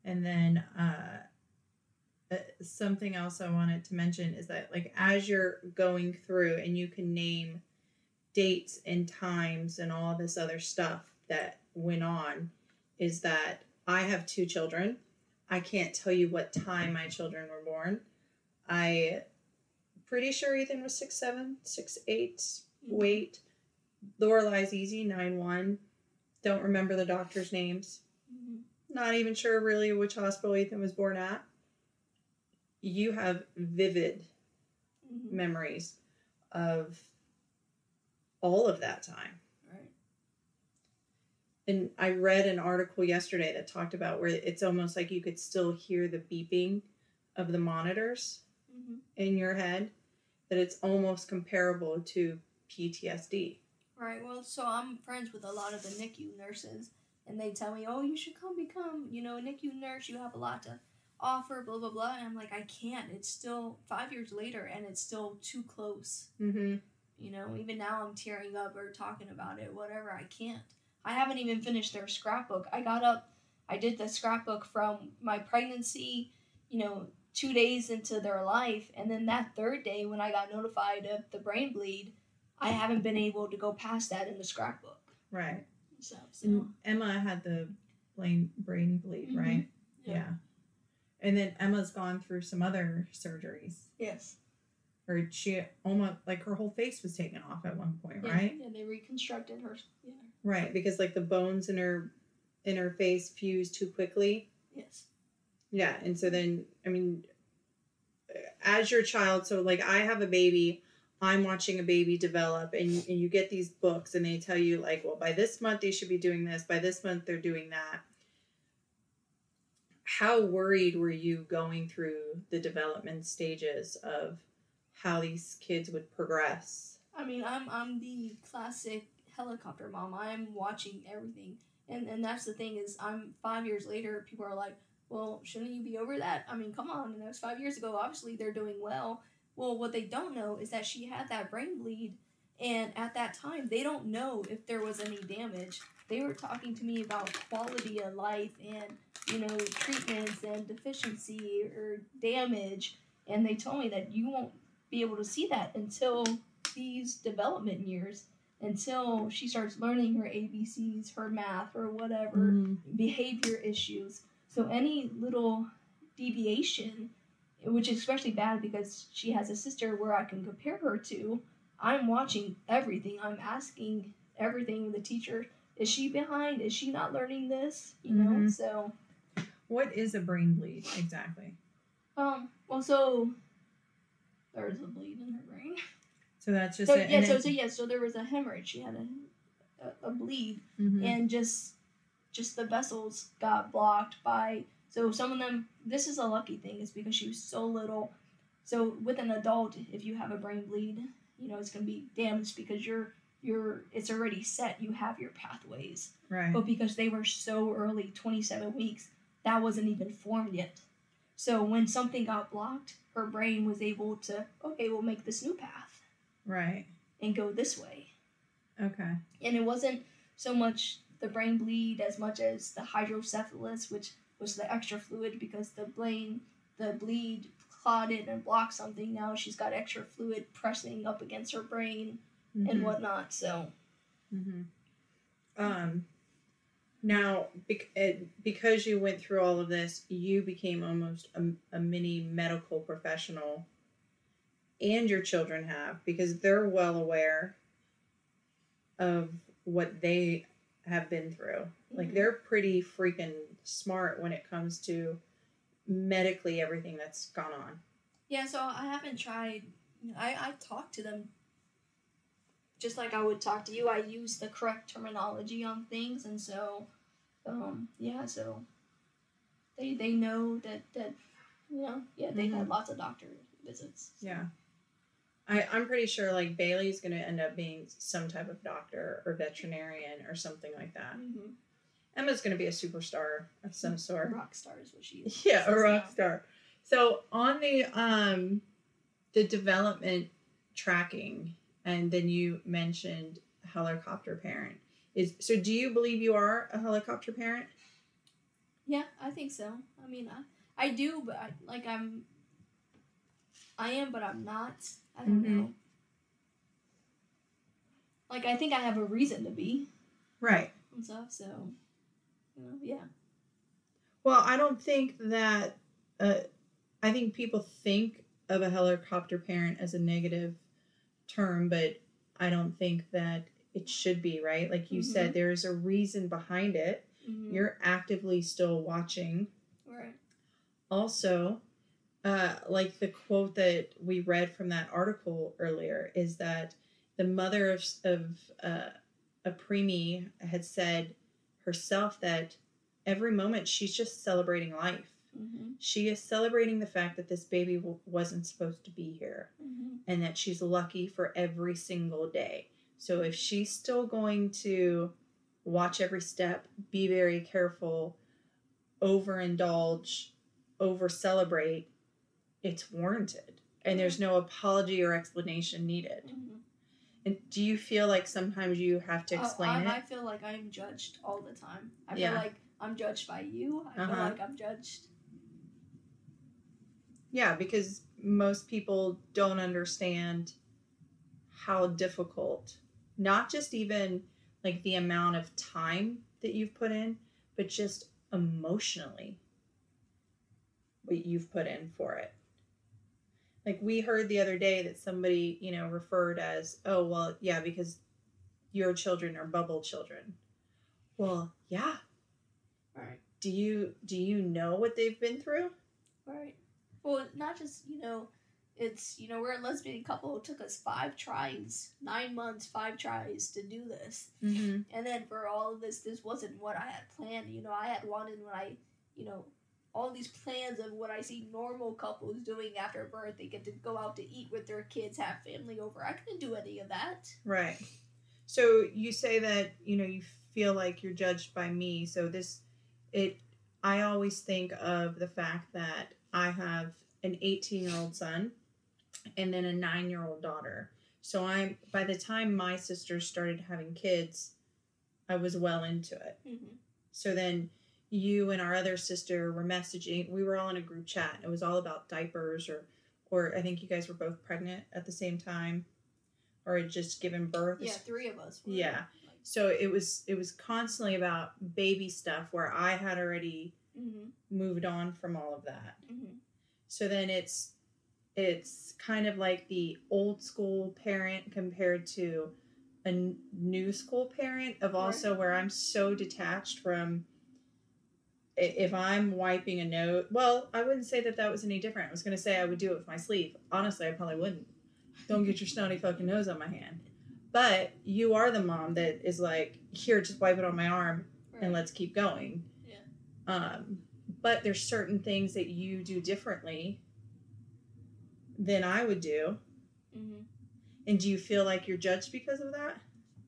And then uh, uh, something else I wanted to mention is that, like, as you're going through and you can name dates and times and all this other stuff that went on, is that I have two children. I can't tell you what time my children were born. I pretty sure Ethan was six seven, six eight. Wait, Lorelai's easy, nine one. Don't remember the doctors' names. Mm-hmm. Not even sure really which hospital Ethan was born at. You have vivid Mm-hmm. memories of all of that time. Right. And I read an article yesterday that talked about where it's almost like you could still hear the beeping of the monitors Mm-hmm. in your head, that it's almost comparable to P T S D. Right. Well, so I'm friends with a lot of the N I C U nurses, and they tell me, "Oh, you should come become, you know, a N I C U nurse. You have a lot to offer." Blah blah blah. And I'm like, I can't. It's still five years later, and it's still too close. Mm-hmm. You know, even now I'm tearing up or talking about it. Whatever. I can't. I haven't even finished their scrapbook. I got up. I did the scrapbook from my pregnancy. You know, two days into their life, and then that third day when I got notified of the brain bleed, I haven't been able to go past that in the scrapbook. Right. So, so. And Emma had the brain brain bleed, Mhm. right? Yeah. Yeah. And then Emma's gone through some other surgeries. Yes. Or she almost, like, her whole face was taken off at one point, Yeah, right? Yeah, they reconstructed her. Yeah. Right, because, like, the bones in her in her face fused too quickly. Yes. Yeah, and so then, I mean, as your child, so, like, I have a baby, I'm watching a baby develop, and, and you get these books, and they tell you, like, well, by this month they should be doing this, by this month they're doing that. How worried were you going through the development stages of how these kids would progress? I mean, I'm I'm the classic helicopter mom. I'm watching everything, and and that's the thing is, I'm five years later. People are like, well, shouldn't you be over that? I mean, come on, and that was five years ago. Obviously, they're doing well. Well, what they don't know is that she had that brain bleed, and at that time, they don't know if there was any damage. They were talking to me about quality of life and, you know, treatments and deficiency or damage, and they told me that you won't be able to see that until these development years, until she starts learning her A B Cs, her math, or whatever, Mm-hmm. behavior issues. So any little deviation, which is especially bad because she has a sister where I can compare her to, I'm watching everything. I'm asking everything. The teacher, is she behind? Is she not learning this? You know, Mhm. so What is a brain bleed exactly? um well so there's a bleed in her brain. So that's just So it. yeah, and so then- so yeah, so there was a hemorrhage. She had a a, a bleed, Mhm. and just just the vessels got blocked by. So some of them. This is a lucky thing, is because she was so little. So with an adult, if you have a brain bleed, you know it's gonna be damaged because you're you're it's already set. You have your pathways, Right. but because they were so early, twenty-seven weeks, that wasn't even formed yet. So when something got blocked, her brain was able to, okay, we'll make this new path Right. and go this way. Okay. And it wasn't so much the brain bleed as much as the hydrocephalus, which was the extra fluid because the brain, the bleed clotted and blocked something. Now she's got extra fluid pressing up against her brain and Mhm. whatnot. So, Mm-hmm. Um, now, bec- uh, because you went through all of this, you became almost a, a mini medical professional, and your children have, because they're well aware of what they have been through. Like, Mhm. they're pretty freaking smart when it comes to medically everything that's gone on. yeah, so I haven't tried, I, I talk to them just like I would talk to you. I use the correct terminology on things, and so, um, yeah, so they they know that, that you know, yeah, they've had lots of doctor visits. Yeah. I, I'm pretty sure, like, Bailey's going to end up being some type of doctor or veterinarian or something like that. Mm-hmm. Emma's going to be a superstar of some A sort. rock star is what she is. Yeah, a says rock now. star. So on the um the development tracking, and then you mentioned helicopter parent. Is so do you believe you are a helicopter parent? Yeah, I think so. I mean, I, I do, but I, like I'm, I am, but I'm not. I don't Mhm. know. Like I think I have a reason to be Right. and stuff. So, you know, yeah. Well, I don't think that. Uh, I think people think of a helicopter parent as a negative term, but I don't think that it should be, right? Like you Mhm. said, there's a reason behind it. Mm-hmm. You're actively still watching. Right. Also, uh, like the quote that we read from that article earlier is that the mother of, of uh, a preemie had said herself that every moment she's just celebrating life. Mm-hmm. She is celebrating the fact that this baby w- wasn't supposed to be here Mm-hmm. and that she's lucky for every single day. So if she's still going to watch every step, be very careful, overindulge, over celebrate, it's warranted. And there's no apology or explanation needed. Mm-hmm. And do you feel like sometimes you have to explain oh, I, it? I feel like I'm judged all the time. I Yeah. feel like I'm judged by you. I Uh-huh. feel like I'm judged. Yeah, because most people don't understand how difficult, not just even like the amount of time that you've put in, but just emotionally what you've put in for it. Like we heard the other day that somebody, you know, referred as, oh, well, yeah, because your children are bubble children. Well, yeah. Right. Do you do you know what they've been through? Right. Well, not just, you know, it's, you know, we're a lesbian couple. It took us five tries, nine months, five tries to do this. Mm-hmm. And then for all of this, this wasn't what I had planned. You know, I had wanted when I, you know, all these plans of what I see normal couples doing after birth. They get to go out to eat with their kids, have family over. I couldn't do any of that. Right. So you say that, you know, you feel like you're judged by me. So this, it, I always think of the fact that I have an eighteen-year-old son and then a nine-year-old daughter. So I'm, by the time my sisters started having kids, I was well into it. Mm-hmm. So then you and our other sister were messaging. We were all in a group chat. It was all about diapers, or, or I think you guys were both pregnant at the same time, or had just given birth. Yeah, three of us. Were, Yeah. Like, So it was it was constantly about baby stuff where I had already mm-hmm. moved on from all of that. Mm-hmm. So then it's it's kind of like the old school parent compared to a n- new school parent of also Right. where I'm so detached from i- if I'm wiping a nose. Well, I wouldn't say that that was any different. I was going to say I would do it with my sleeve. Honestly, I probably wouldn't. Don't get your snotty fucking nose on my hand. But you are the mom that is like, here, just wipe it on my arm Right. and let's keep going. Yeah. Um, but there's certain things that you do differently than I would do. Mm-hmm. And do you feel like you're judged because of that?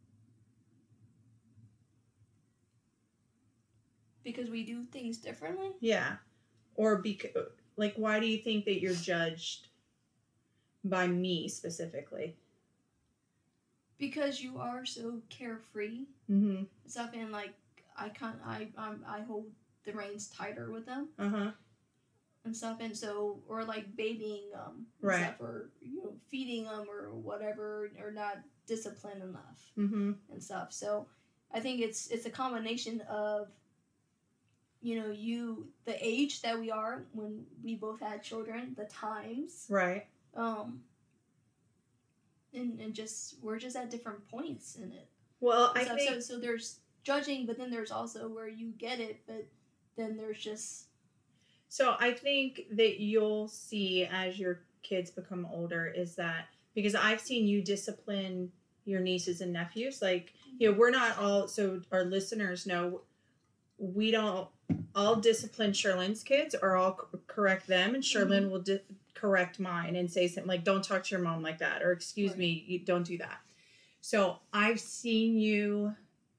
Because we do things differently? Yeah. Or because, like, why do you think that you're judged by me specifically? Because you are so carefree. Mm-hmm. Stuff and like I can't I I'm, I hold the reins tighter with them Uh-huh. and stuff, and so or like babying them and Right. stuff, or you know feeding them or whatever, or not disciplined enough Mm-hmm. and stuff. So I think it's it's a combination of you know you the age that we are when we both had children, the times, Right. um, and and just we're just at different points in it. Well, And I stuff. think... so so there's judging, but then there's also where you get it, but then there's just So I think that you'll see as your kids become older is that, because I've seen you discipline your nieces and nephews. Like, you know, we're not all, so our listeners know, we don't all discipline Sherlyn's kids or all c- correct them, and Sherlyn Mhm. will di- correct mine and say something like, don't talk to your mom like that, or excuse Right. me, you don't do that. So I've seen you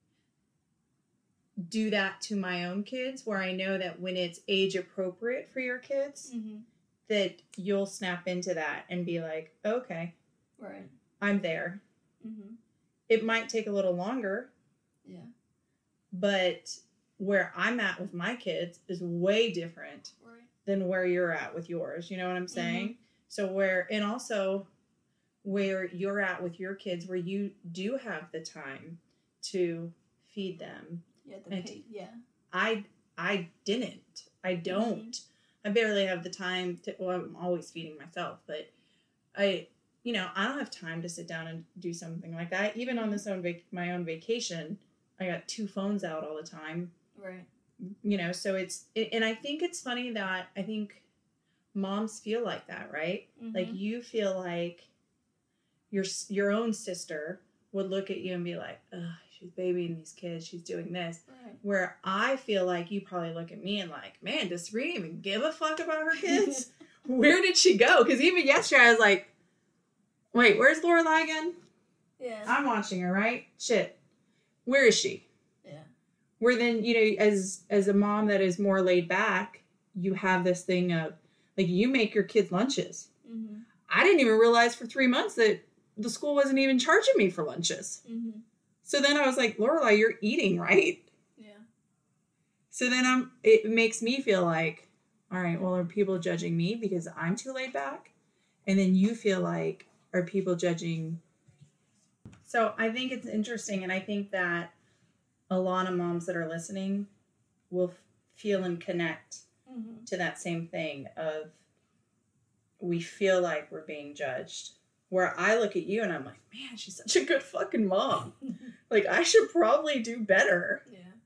do that to my own kids, where I know that when it's age appropriate for your kids, mm-hmm. that you'll snap into that and be like, okay, right. I'm there. Mm-hmm. It might take a little longer, Yeah. but where I'm at with my kids is way different Right. than where you're at with yours. You know what I'm saying? Mm-hmm. So where, and also where you're at with your kids, where you do have the time to feed them. Yeah, the and pay, yeah. I, I didn't. I don't. Mm-hmm. I barely have the time to, well, I'm always feeding myself, but I, you know, I don't have time to sit down and do something like that. Even on this own vac- my own vacation, I got two phones out all the time. Right. You know, so it's, and I think it's funny that I think moms feel like that, right? Mm-hmm. Like you feel like your your own sister would look at you and be like, ugh, she's babying these kids, she's doing this. Right. Where I feel like you probably look at me and like, man, does Serena even give a fuck about her kids? Where did she go? Because even yesterday I was like, wait, where's Lorelai again? Yeah. I'm watching her, right? Shit. Where is she? Yeah. Where then, you know, as as a mom that is more laid back, you have this thing of, like, you make your kids lunches. Mm-hmm. I didn't even realize for three months that the school wasn't even charging me for lunches. Mm-hmm. So then I was like, Lorelai, you're eating, right? Yeah. So then I'm, it makes me feel like, all right, well, are people judging me because I'm too laid back? And then you feel like, are people judging? So I think it's interesting. And I think that a lot of moms that are listening will feel and connect mm-hmm. to that same thing of, we feel like we're being judged. Where I look at you and I'm like, man, she's such a good fucking mom. Like, I should probably do better.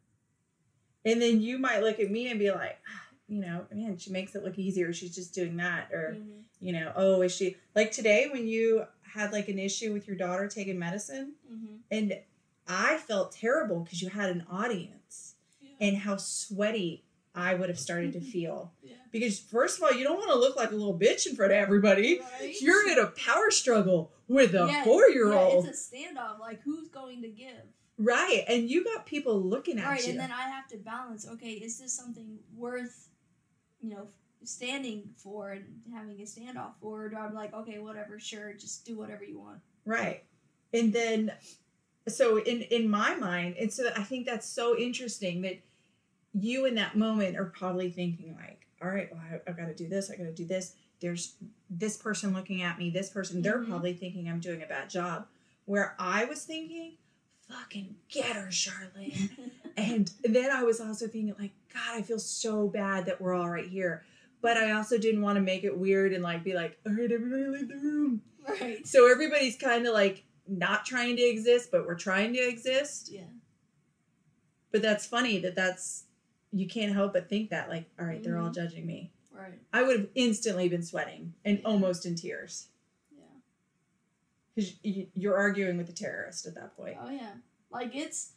Yeah. And then you might look at me and be like, ah, you know, man, she makes it look easier. She's just doing that. Or, mm-hmm. you know, oh, is she... Like today when you had like an issue with your daughter taking medicine, mm-hmm. and I felt terrible because you had an audience, yeah. and how sweaty I would have started to feel. Yeah. Because first of all, you don't want to look like a little bitch in front of everybody. Right? You're in a power struggle with a yeah, four-year-old. Yeah, it's a standoff. Like, who's going to give? Right. And you got people looking at right, you. And then I have to balance, okay, is this something worth, you know, standing for and having a standoff for? Or do I be like, okay, whatever, sure, just do whatever you want. Right. And then, so in, in my mind, and so I think that's so interesting that you in that moment are probably thinking like, all right, well, I, I've got to do this. I got to do this. There's this person looking at me, this person, mm-hmm. they're probably thinking I'm doing a bad job. Where I was thinking, fucking get her, Charlene. and then I was also thinking like, God, I feel so bad that we're all right here. But I also didn't want to make it weird and like, be like, all right, everybody leave the room. Right. So everybody's kind of like not trying to exist, but we're trying to exist. Yeah. But that's funny that that's, you can't help but think that, like, all right, mm-hmm. they're all judging me. Right. I would have instantly been sweating and yeah. almost in tears. Yeah. Because you're arguing with a terrorist at that point. Oh, yeah. Like, it's...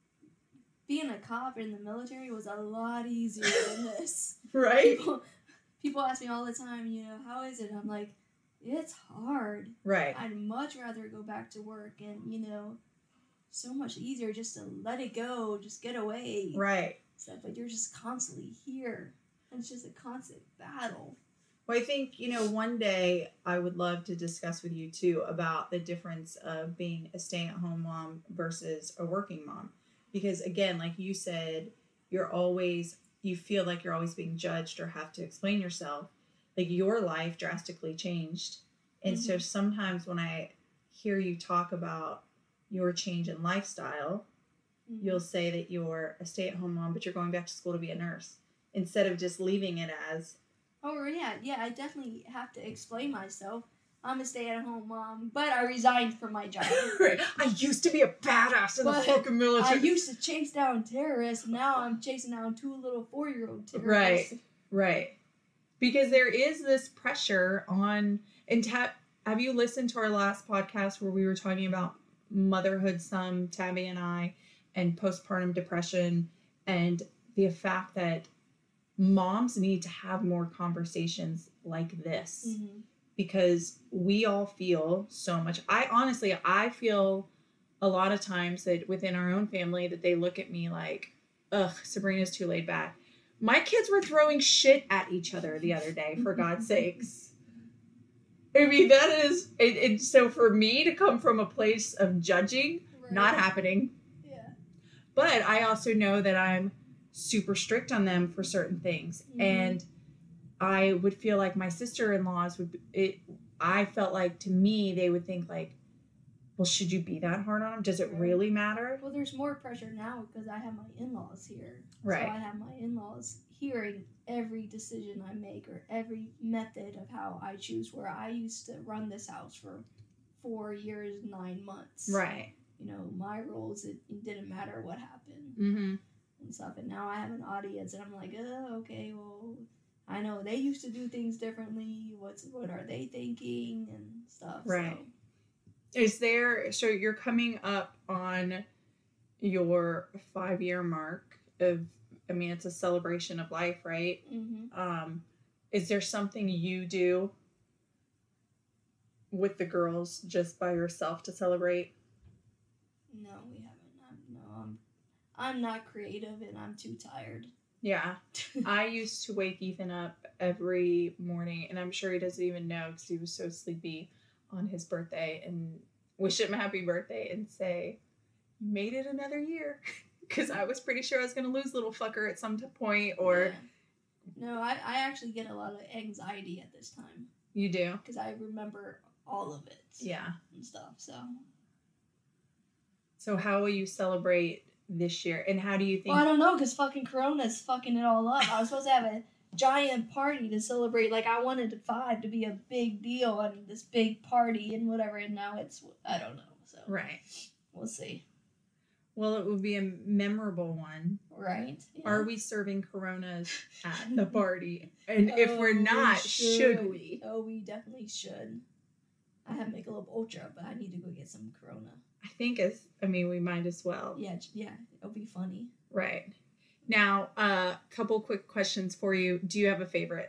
Being a cop in the military was a lot easier than this. Right? People, people ask me all the time, you know, how is it? I'm like, it's hard. Right. I'd much rather go back to work and, you know, so much easier just to let it go, just get away. Right. Stuff, but you're just constantly here. And it's just a constant battle. Well, I think, you know, one day I would love to discuss with you, too, about the difference of being a stay-at-home mom versus a working mom. Because, again, like you said, you're always, you feel like you're always being judged or have to explain yourself. Like, your life drastically changed. And mm-hmm. so sometimes when I hear you talk about your change in lifestyle, mm-hmm. you'll say that you're a stay-at-home mom, but you're going back to school to be a nurse. Instead of just leaving it as... Oh, yeah. Yeah, I definitely have to explain myself. I'm a stay-at-home mom, but I resigned from my job. Right. I used to be a badass in but the fucking military. I used to chase down terrorists. Now I'm chasing down two little four-year-old Right. terrorists. Right. Because there is this pressure on... And ta- have you listened to our last podcast where we were talking about motherhood, some, Tabby and I, and postpartum depression, and the fact that moms need to have more conversations like this, mm-hmm. because we all feel so much. I honestly, I feel a lot of times that within our own family that they look at me like, ugh, Sabrina's too laid back. My kids were throwing shit at each other the other day, for God's sakes. I mean, that is, it, it, so for me to come from a place of judging, right. not happening. Yeah. But I also know that I'm super strict on them for certain things. Mhm. And I would feel like my sister-in-laws would, it, I felt like to me, they would think like, well, should you be that hard on them? Does it Right. really matter? Well, there's more pressure now because I have my in-laws here. Right. So I have my in-laws hearing every decision I make or every method of how I choose. Where I used to run this house for four years, nine months. Right. You know, my rules, it, it didn't matter what happened Mm-hmm. and stuff. And now I have an audience, and I'm like, oh, okay, well, I know they used to do things differently. What's what are they thinking and stuff? Right. So. Is there, so you're coming up on your five-year mark of, I mean, it's a celebration of life, right? Mm-hmm. Um, is there something you do with the girls just by yourself to celebrate? No, we haven't. I'm, no, I'm, I'm not creative, and I'm too tired. Yeah. I used to wake Ethan up every morning, and I'm sure he doesn't even know because he was so sleepy on his birthday, and wish him a happy birthday and say, you made it another year. Because I was pretty sure I was going to lose little fucker at some point, or... Yeah. No, I, I actually get a lot of anxiety at this time. You do? Because I remember all of it. Yeah. And stuff, so... So how will you celebrate this year? And how do you think... Well, I don't know, because fucking Corona's fucking it all up. I was supposed to have a giant party to celebrate. Like, I wanted five to be a big deal and this big party and whatever, and now it's... I don't know, so... Right. We'll see. Well, it would be a memorable one. Right? Yeah. Are we serving Coronas at the party? And if Oh, we're we not, should we? Oh, we definitely should. I have Michelob Ultra, but I need to go get some Corona. I think it's, I mean, we might as well. Yeah, j- yeah, it'll be funny. Right. Now, a uh, couple quick questions for you. Do you have a favorite?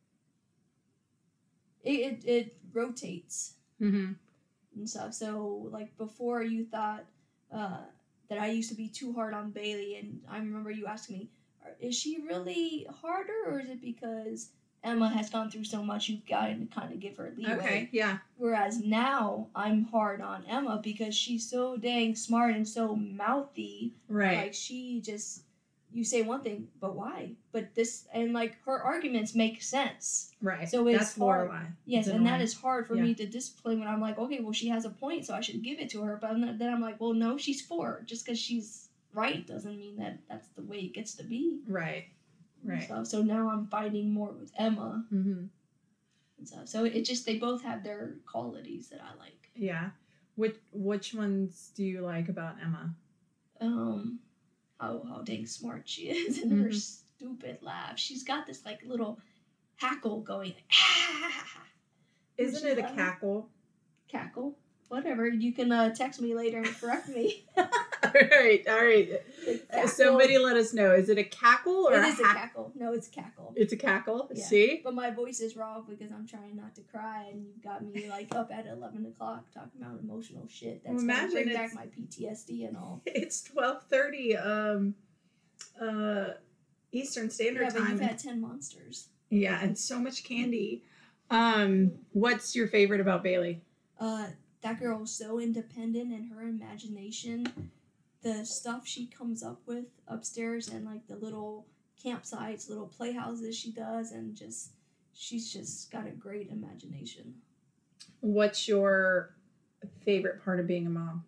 It it, it rotates Mm-hmm. and stuff. So, like, before you thought uh, that I used to be too hard on Bailey, and I remember you asking me, "Are- is she really harder, or is it because Emma has gone through so much, you've got to kind of give her leeway?" Okay, yeah. Whereas now, I'm hard on Emma because she's so dang smart and so mouthy. Right. Like, she just, you say one thing, but why? But this, and like, her arguments make sense. Right. So it's That's hard. Lorelai. Yes, It's and that annoying. is hard for Yeah. me to discipline when I'm like, okay, well, she has a point, so I should give it to her. But then I'm like, well, no, she's four. Just because she's right doesn't mean that that's the way it gets to be. Right. and Right. stuff. So now I'm fighting more with Emma Mm-hmm. and stuff. So it just, they both have their qualities that I like. Yeah. Which which ones do you like about Emma? Um, how how dang smart she is, and her Mhm. stupid laugh. She's got this like little hackle going, like, ah, Isn't She it a love it. cackle? cackle. Whatever. You can uh, text me later and correct me. all right, all right. The Uh, cackle- Somebody let us know. Is it a cackle or It a is a hack- cackle. No, it's cackle. It's a cackle. Yeah. See? But my voice is raw because I'm trying not to cry, and you've got me like up at eleven o'clock talking about emotional shit. That's Well, gonna imagine bring it's- back my P T S D and all. It's twelve thirty um uh Eastern Standard Yeah, but Time. you've had ten monsters. Yeah, and so much candy. Um, what's your favorite about Bailey? Uh, that girl is so independent in her imagination. The stuff she comes up with upstairs and like the little campsites, little playhouses she does, and just she's just got a great imagination. What's your favorite part of being a mom?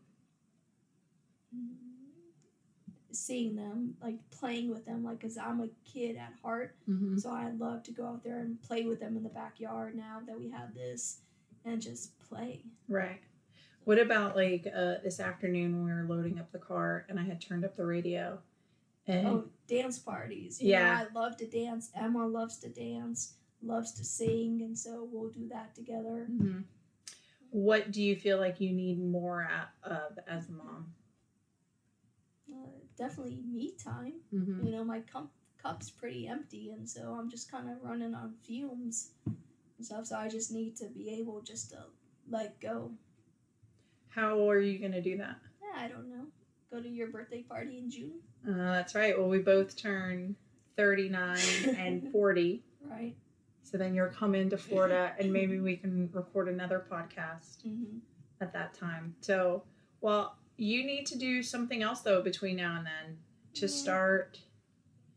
Seeing them, like playing with them, like, cause I'm a kid at heart, Mm-hmm. so I love to go out there and play with them in the backyard now that we have this, and just play. Right. What about like uh, this afternoon when we were loading up the car and I had turned up the radio? And Oh, dance parties. You Yeah. know, I love to dance. Emma loves to dance, loves to sing, and so we'll do that together. Mhm. What do you feel like you need more at, of as a mom? Uh, definitely me time. Mm-hmm. You know, my cup cup's pretty empty, and so I'm just kind of running on fumes and stuff. So I just need to be able just to let go. How are you going to do that? Yeah, I don't know. Go to your birthday party in June, Uh, that's right. Well, we both turn thirty-nine and forty. right? So then you're coming to Florida and maybe we can record another podcast Mm-hmm. at that time. So, well, you need to do something else though between now and then to Yeah. start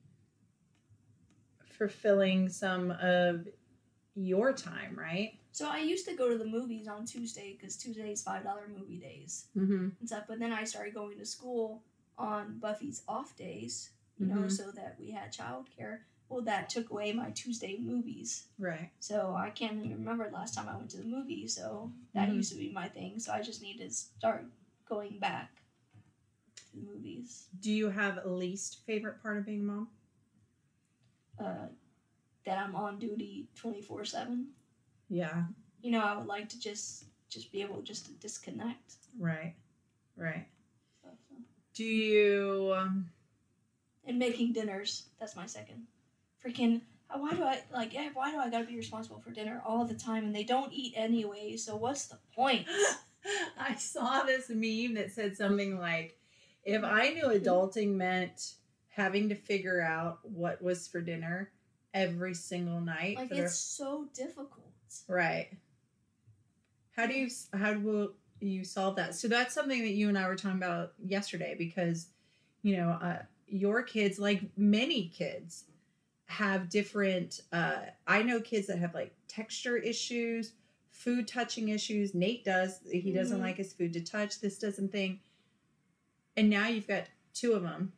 fulfilling some of your time, right? So I used to go to the movies on Tuesday because Tuesday is five dollar movie days Mm-hmm. and stuff. But then I started going to school on Buffy's off days, you know, Mhm. so that we had childcare. Well, that took away my Tuesday movies. Right. So I can't even remember the last time I went to the movie. So that Mhm. used to be my thing. So I just need to start going back to the movies. Do you have a least favorite part of being a mom? Uh, that I'm on duty twenty-four seven. Yeah. You know, I would like to just just be able just to disconnect. Right. Right. So, so. Do you? Um, And making dinners. That's my second. Freaking, uh, why do I, like, yeah, why do I gotta be responsible for dinner all the time and they don't eat anyway, so what's the point? I saw this meme that said something like, if I knew adulting meant having to figure out what was for dinner every single night. Like, for the- it's so difficult. Right. How do you how do you solve that? So that's something that you and I were talking about yesterday because, you know, uh, your kids, like many kids, have different. Uh, I know kids that have like texture issues, food touching issues. Nate does. He doesn't Mhm. like his food to touch. This doesn't thing. And now you've got two of them.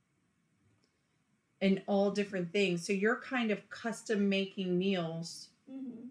And all different things. So you're kind of custom making meals. Mm-hmm.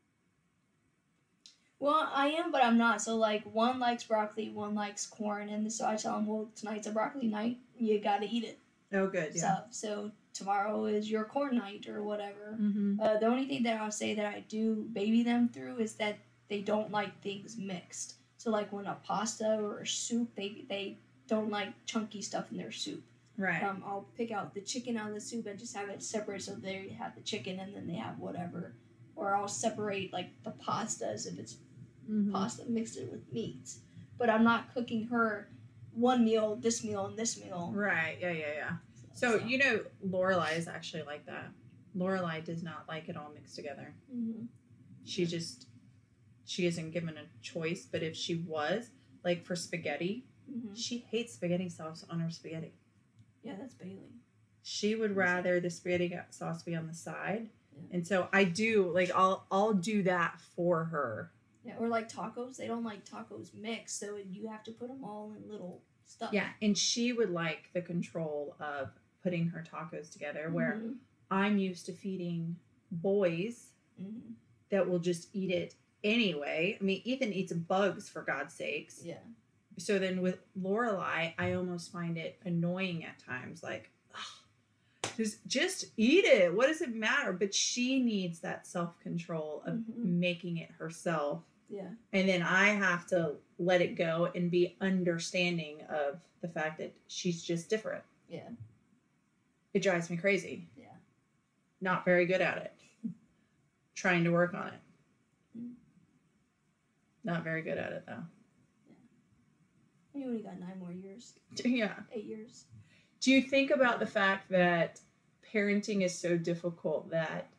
Well, I am, but I'm not. So, like, one likes broccoli, one likes corn, and so I tell them, well, tonight's a broccoli night. You gotta eat it. Oh, good. Yeah. Stuff. So, tomorrow is your corn night or whatever. Mm-hmm. Uh, the only thing that I'll say that I do baby them through is that they don't like things mixed. So, like, when a pasta or a soup, they, they don't like chunky stuff in their soup. Right. Um, I'll pick out the chicken out of the soup and just have it separate so they have the chicken and then they have whatever. Or I'll separate, like, the pastas if it's Mhm. pasta, mixed it with meat. But I'm not cooking her one meal, this meal, and this meal. Right. Yeah. Yeah. Yeah. So you know, Lorelai is actually like that. Lorelai does not like it all mixed together. Mm-hmm. She just she isn't given a choice. But if she was, like for spaghetti, Mm-hmm. she hates spaghetti sauce on her spaghetti. Yeah, that's Bailey. She would rather the spaghetti sauce be on the side. Yeah. And so I do like I'll I'll do that for her. Yeah, or like tacos. They don't like tacos mixed, so you have to put them all in little stuff. Yeah, and she would like the control of putting her tacos together where Mhm. I'm used to feeding boys Mhm. that will just eat it anyway. I mean, Ethan eats bugs for God's sakes. Yeah. So then with Lorelai, I almost find it annoying at times. Like, ugh, just just eat it. What does it matter? But she needs that self control of Mhm. making it herself. Yeah. And then I have to let it go and be understanding of the fact that she's just different. Yeah. It drives me crazy. Yeah. Not very good at it. Trying to work on it. Mm. Not very good at it though. You only got nine more years. Yeah. Eight years. Do you think about the fact that parenting is so difficult that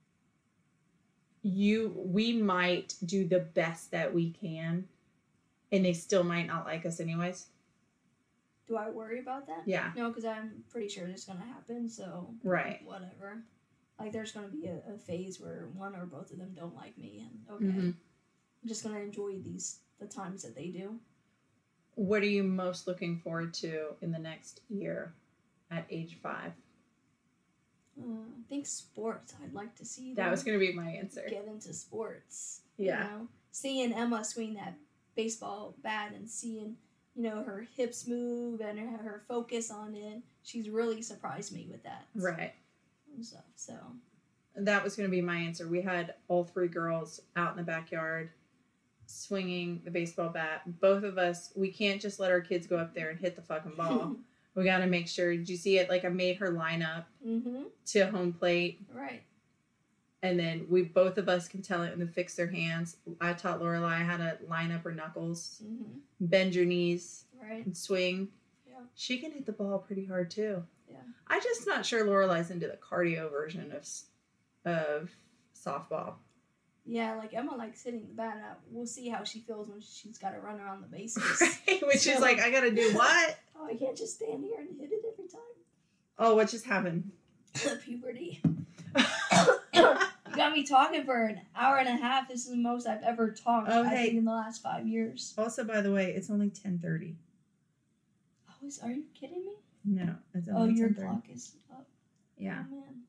you we might do the best that we can and they still might not like us anyways? Do I worry about that? Yeah. No, because I'm pretty sure it's gonna happen. So Right. whatever. Like there's gonna be a, a phase where one or both of them don't like me, and okay, Mhm. I'm just gonna enjoy these the times that they do. What are you most looking forward to in the next year at age five? Uh, I think sports. I'd like to see That them was going to be my answer. get into sports. Yeah. You know? Seeing Emma swing that baseball bat and seeing, you know, her hips move and her, her focus on it, she's really surprised me with that. Right. And stuff. So That was going to be my answer. We had all three girls out in the backyard swinging the baseball bat. Both of us, we can't just let our kids go up there and hit the fucking ball. We got to make sure. Did you see it? Like I made her line up mm-hmm. to home plate, Right. and then we both of us can tell it and then fix their hands. I taught Lorelai how to line up her knuckles, Mm-hmm. bend your knees, Right. and swing. Yeah. She can hit the ball pretty hard too. Yeah. I'm just not sure Lorelai's into the cardio version of s- of softball. Yeah, like Emma likes hitting the bat out. We'll see how she feels when she's got to run around the bases. Right? Which is So- like, I gotta do what? Oh, I can't just stand here and hit it every time. Oh, what just happened? Puberty. You got me talking for an hour and a half. This is the most I've ever talked, Oh, I hey. think, in the last five years. Also, by the way, it's only ten thirty. Oh, is, are you kidding me? No, it's Oh, only your ten thirty. clock is up. Yeah. Oh, man.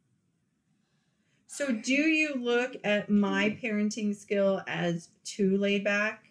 So, do you look at my parenting skill as too laid back?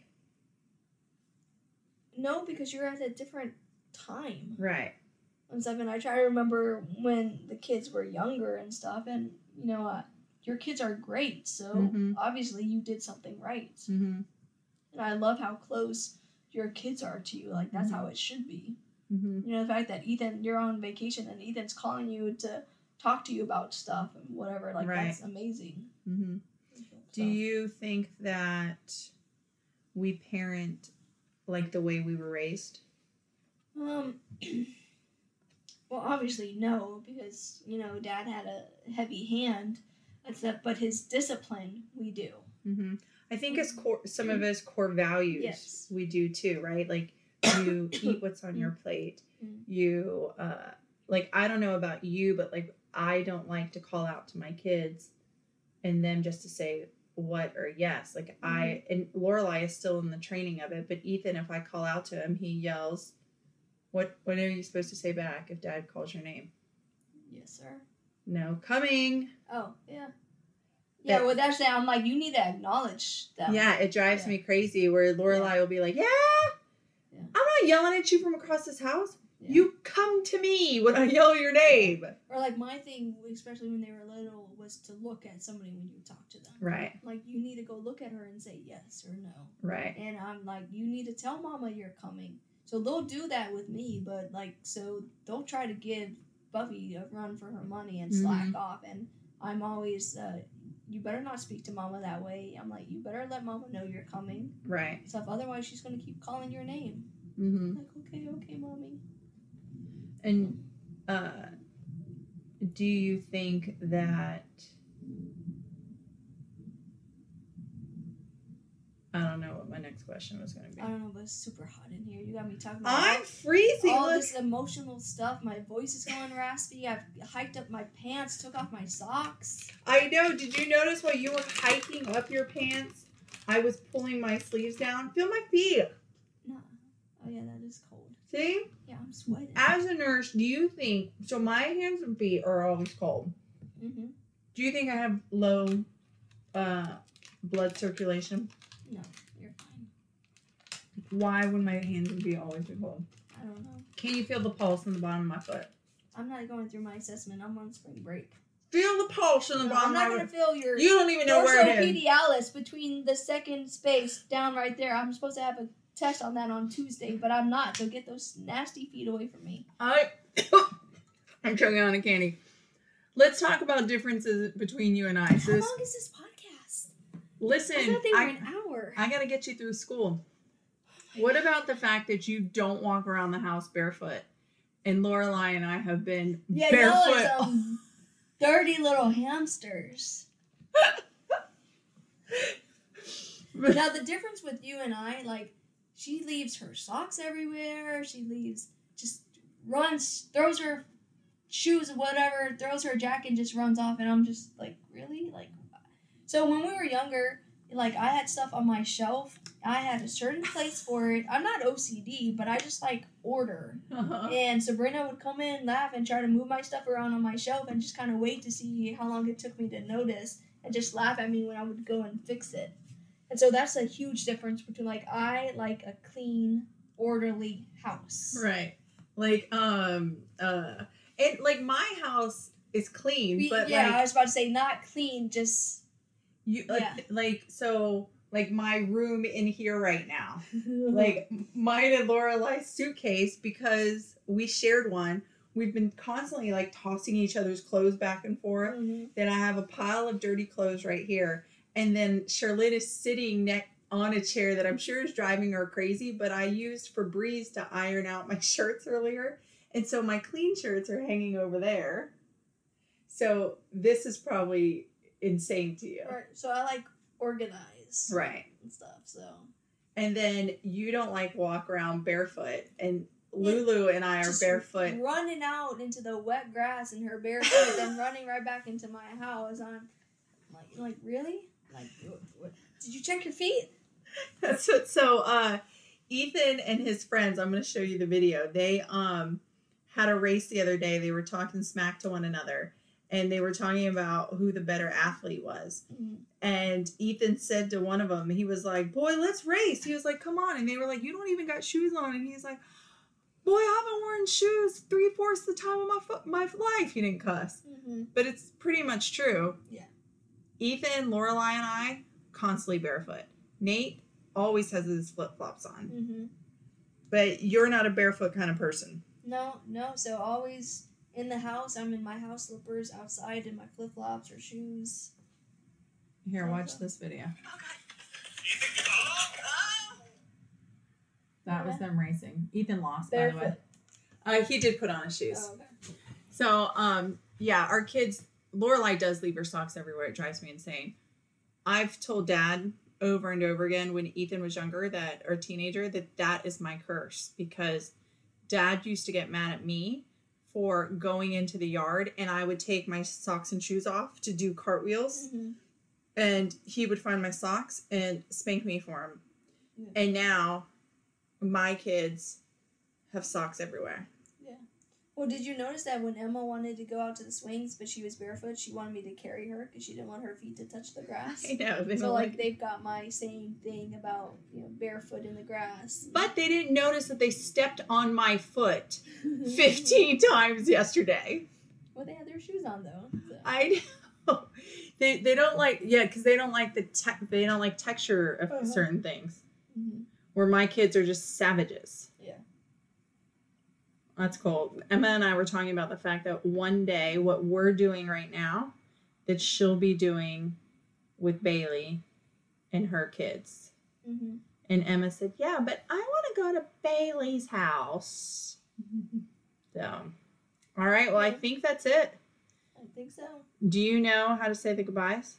No, because you're at a different time. Right. And stuff, and I try to remember when the kids were younger and stuff, and, you know, uh, your kids are great, so Mhm. obviously you did something right. Mm-hmm. And I love how close your kids are to you. Like, that's how it should be. Mm-hmm. You know, the fact that Ethan, you're on vacation and Ethan's calling you to talk to you about stuff and whatever, like, Right. that's amazing. Mm-hmm. Do So, you think that we parent like the way we were raised? Um, well, obviously, no, because, you know, Dad had a heavy hand, except, but his discipline, we do. Mm-hmm. I think as core, some of us core values, Yes. we do too, right? Like you eat what's on your plate. Mm. You, uh, like, I don't know about you, but like, I don't like to call out to my kids and them just to say what or yes. Like I, and Lorelai is still in the training of it, but Ethan, if I call out to him, he yells, what, what are you supposed to say back if Dad calls your name? Yes, sir. No, coming. Oh, yeah. Yeah, That- well, that's that. I'm like, you need to acknowledge them. Yeah, it drives Yeah. me crazy where Lorelai will be like, yeah, Yeah. I'm not yelling at you from across this house. Yeah. You come to me when I yell your name. Or like my thing, especially when they were little, was to look at somebody when you talk to them. Right, Like, you need to go look at her and say yes or no. right. And I'm like, you need to tell Mama you're coming. So they'll do that with me, but like, so they'll try to give Buffy a run for her money and slack Mhm. off. And I'm always, uh, you better not speak to Mama that way. I'm like, you better let Mama know you're coming. Right. Stuff. Otherwise, she's gonna keep calling your name. Mm-hmm. Like, okay, okay, Mommy. And uh, do you think that I don't know what my next question was going to be. I don't know, but it's super hot in here. You got me talking about I'm freezing. all Look. this emotional stuff. My voice is going raspy. I've hiked up my pants, took off my socks. I know. Did you notice while you were hiking up your pants, I was pulling my sleeves down? Feel my feet. Nah. Oh yeah, that is cold. See? Yeah, I'm sweating. As a nurse, do you think, so my hands and feet are always cold. Mm-hmm. Do you think I have low uh, blood circulation? No, you're fine. Why would my hands and feet always be cold? I don't know. Can you feel the pulse in the bottom of my foot? I'm not going through my assessment. I'm on spring break. Feel the pulse in the No, bottom I'm not of gonna my foot. feel your You don't even know where it is. dorsopedialis between the second space down right there. I'm supposed to have a test on that on Tuesday, but I'm not. So get those nasty feet away from me. I, I'm choking on a candy. Let's talk about differences between you and I. So How this, long is this podcast? listen, I thought they were I, an hour. I gotta get you through school. What about the fact that you don't walk around the house barefoot? And Lorelai and I have been Yeah, y'all are barefoot. some dirty little hamsters. Now the difference with you and I, like, she leaves her socks everywhere. She leaves, just runs, throws her shoes, whatever, throws her jacket, and just runs off. And I'm just like, really? Like, so when we were younger, like, I had stuff on my shelf. I had a certain place for it. I'm not O C D, but I just like order. Uh-huh. And Sabrina would come in, laugh, and try to move my stuff around on my shelf and just kind of wait to see how long it took me to notice and just laugh at me when I would go and fix it. And so that's a huge difference between, like, I like a clean, orderly house. Right. Like, um, uh, and like my house is clean, We- but yeah, I like was about to say not clean, just you, like, yeah. like so, like my room in here right now. Like mine and Lorelai's suitcase, because we shared one. We've been constantly like tossing each other's clothes back and forth. Mhm. Then I have a pile of dirty clothes right here, and then Charlotte is sitting next on a chair that I'm sure is driving her crazy. But I used Febreze to iron out my shirts earlier, and so my clean shirts are hanging over there. So this is probably insane to you, Right, so I like organize right? and stuff. So And then you don't like walk around barefoot, and Lulu and I are Just barefoot. running out into the wet grass in her bare feet, then running right back into my house. I'm like, like really? Like, what, what? Did you check your feet? That's what, so uh Ethan and his friends, I'm going to show you the video. They um had a race the other day. They were talking smack to one another, and they were talking about who the better athlete was. Mm-hmm. And Ethan said to one of them, he was like, boy, let's race. He was like, come on. And they were like, you don't even got shoes on. And he's like, boy, I haven't worn shoes three-fourths the time of my foot, my life. He didn't cuss. Mm-hmm. But it's pretty much true. Yeah. Ethan, Lorelai, and I, constantly barefoot. Nate always has his flip-flops on. Mm-hmm. But you're not a barefoot kind of person. No, no. So always in the house, I'm in my house slippers. Outside in my flip-flops or shoes. Here, watch this video. That was them racing. Ethan lost, by the way. Uh, he did put on his shoes. Oh, okay. So, um, yeah, our kids, Lorelai does leave her socks everywhere. It drives me insane. I've told Dad over and over again when Ethan was younger, that or teenager, that that is my curse, because Dad used to get mad at me for going into the yard, and I would take my socks and shoes off to do cartwheels, Mm-hmm. and he would find my socks and spank me for them. Yeah. And now my kids have socks everywhere. Well, did you notice that when Emma wanted to go out to the swings, but she was barefoot, she wanted me to carry her because she didn't want her feet to touch the grass? I know. They So, don't like, like they've got my same thing about, you know, barefoot in the grass. But they didn't notice that they stepped on my foot fifteen times yesterday. Well, they had their shoes on, though. So. I know. They they don't like, yeah, because they don't like the te- they don't like texture of Uh-huh. certain things. Mm-hmm. Where my kids are just savages. Yeah. That's cool. Emma and I were talking about the fact that one day, what we're doing right now, that she'll be doing with Bailey and her kids. Mm-hmm. And Emma said, yeah, but I want to go to Bailey's house. So, all right. Well, I think that's it. I think so. Do you know how to say the goodbyes?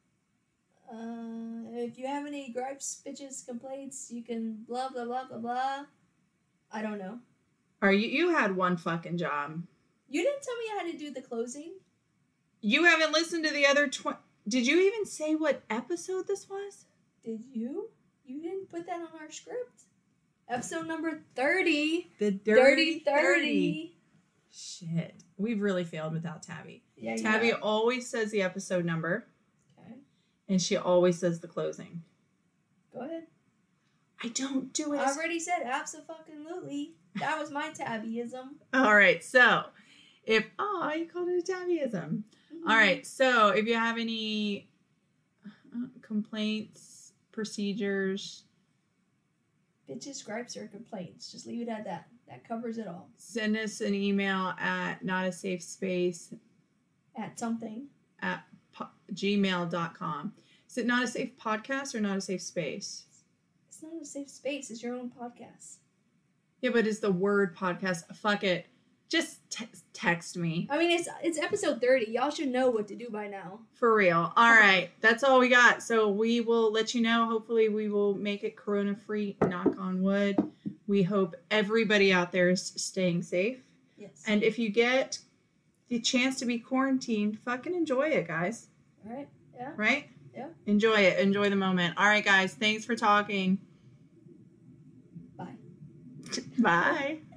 Uh, if you have any gripes, bitches, complaints, you can blah, blah, blah, blah, blah. I don't know. Or you, you had one fucking job. You didn't tell me how to do the closing. You haven't listened to the other twenty. Did you even say what episode this was? Did you? You didn't put that on our script. Episode number thirty. The Dirty Dirty thirty. thirty. Shit. We've really failed without Tabby. Yeah, you Tabby have. always says the episode number, Okay. and she always says the closing. Go ahead. I don't do it. I already said abso-fucking-lutely. That was my tabbyism. All right. So, if oh, you called it a Tabbyism. Mm-hmm. All right. So, if you have any uh, complaints, procedures, Bitches, gripes, or complaints. Just leave it at that. That covers it all. send us an email at not a safe space At something. at po- gmail dot com. Is it not a safe podcast or not a safe space? It's not a safe space. It's your own podcast. Yeah, but it's the word podcast. Fuck it. Just te- text me. I mean, it's it's episode thirty. Y'all should know what to do by now. For real. All right. That's all we got. So we will let you know. Hopefully we will make it corona free. Knock on wood. We hope everybody out there is staying safe. Yes. And if you get the chance to be quarantined, fucking enjoy it, guys. All right. Yeah. Right? Yeah. Enjoy it. Enjoy the moment. All right, guys. Thanks for talking. Bye. Bye.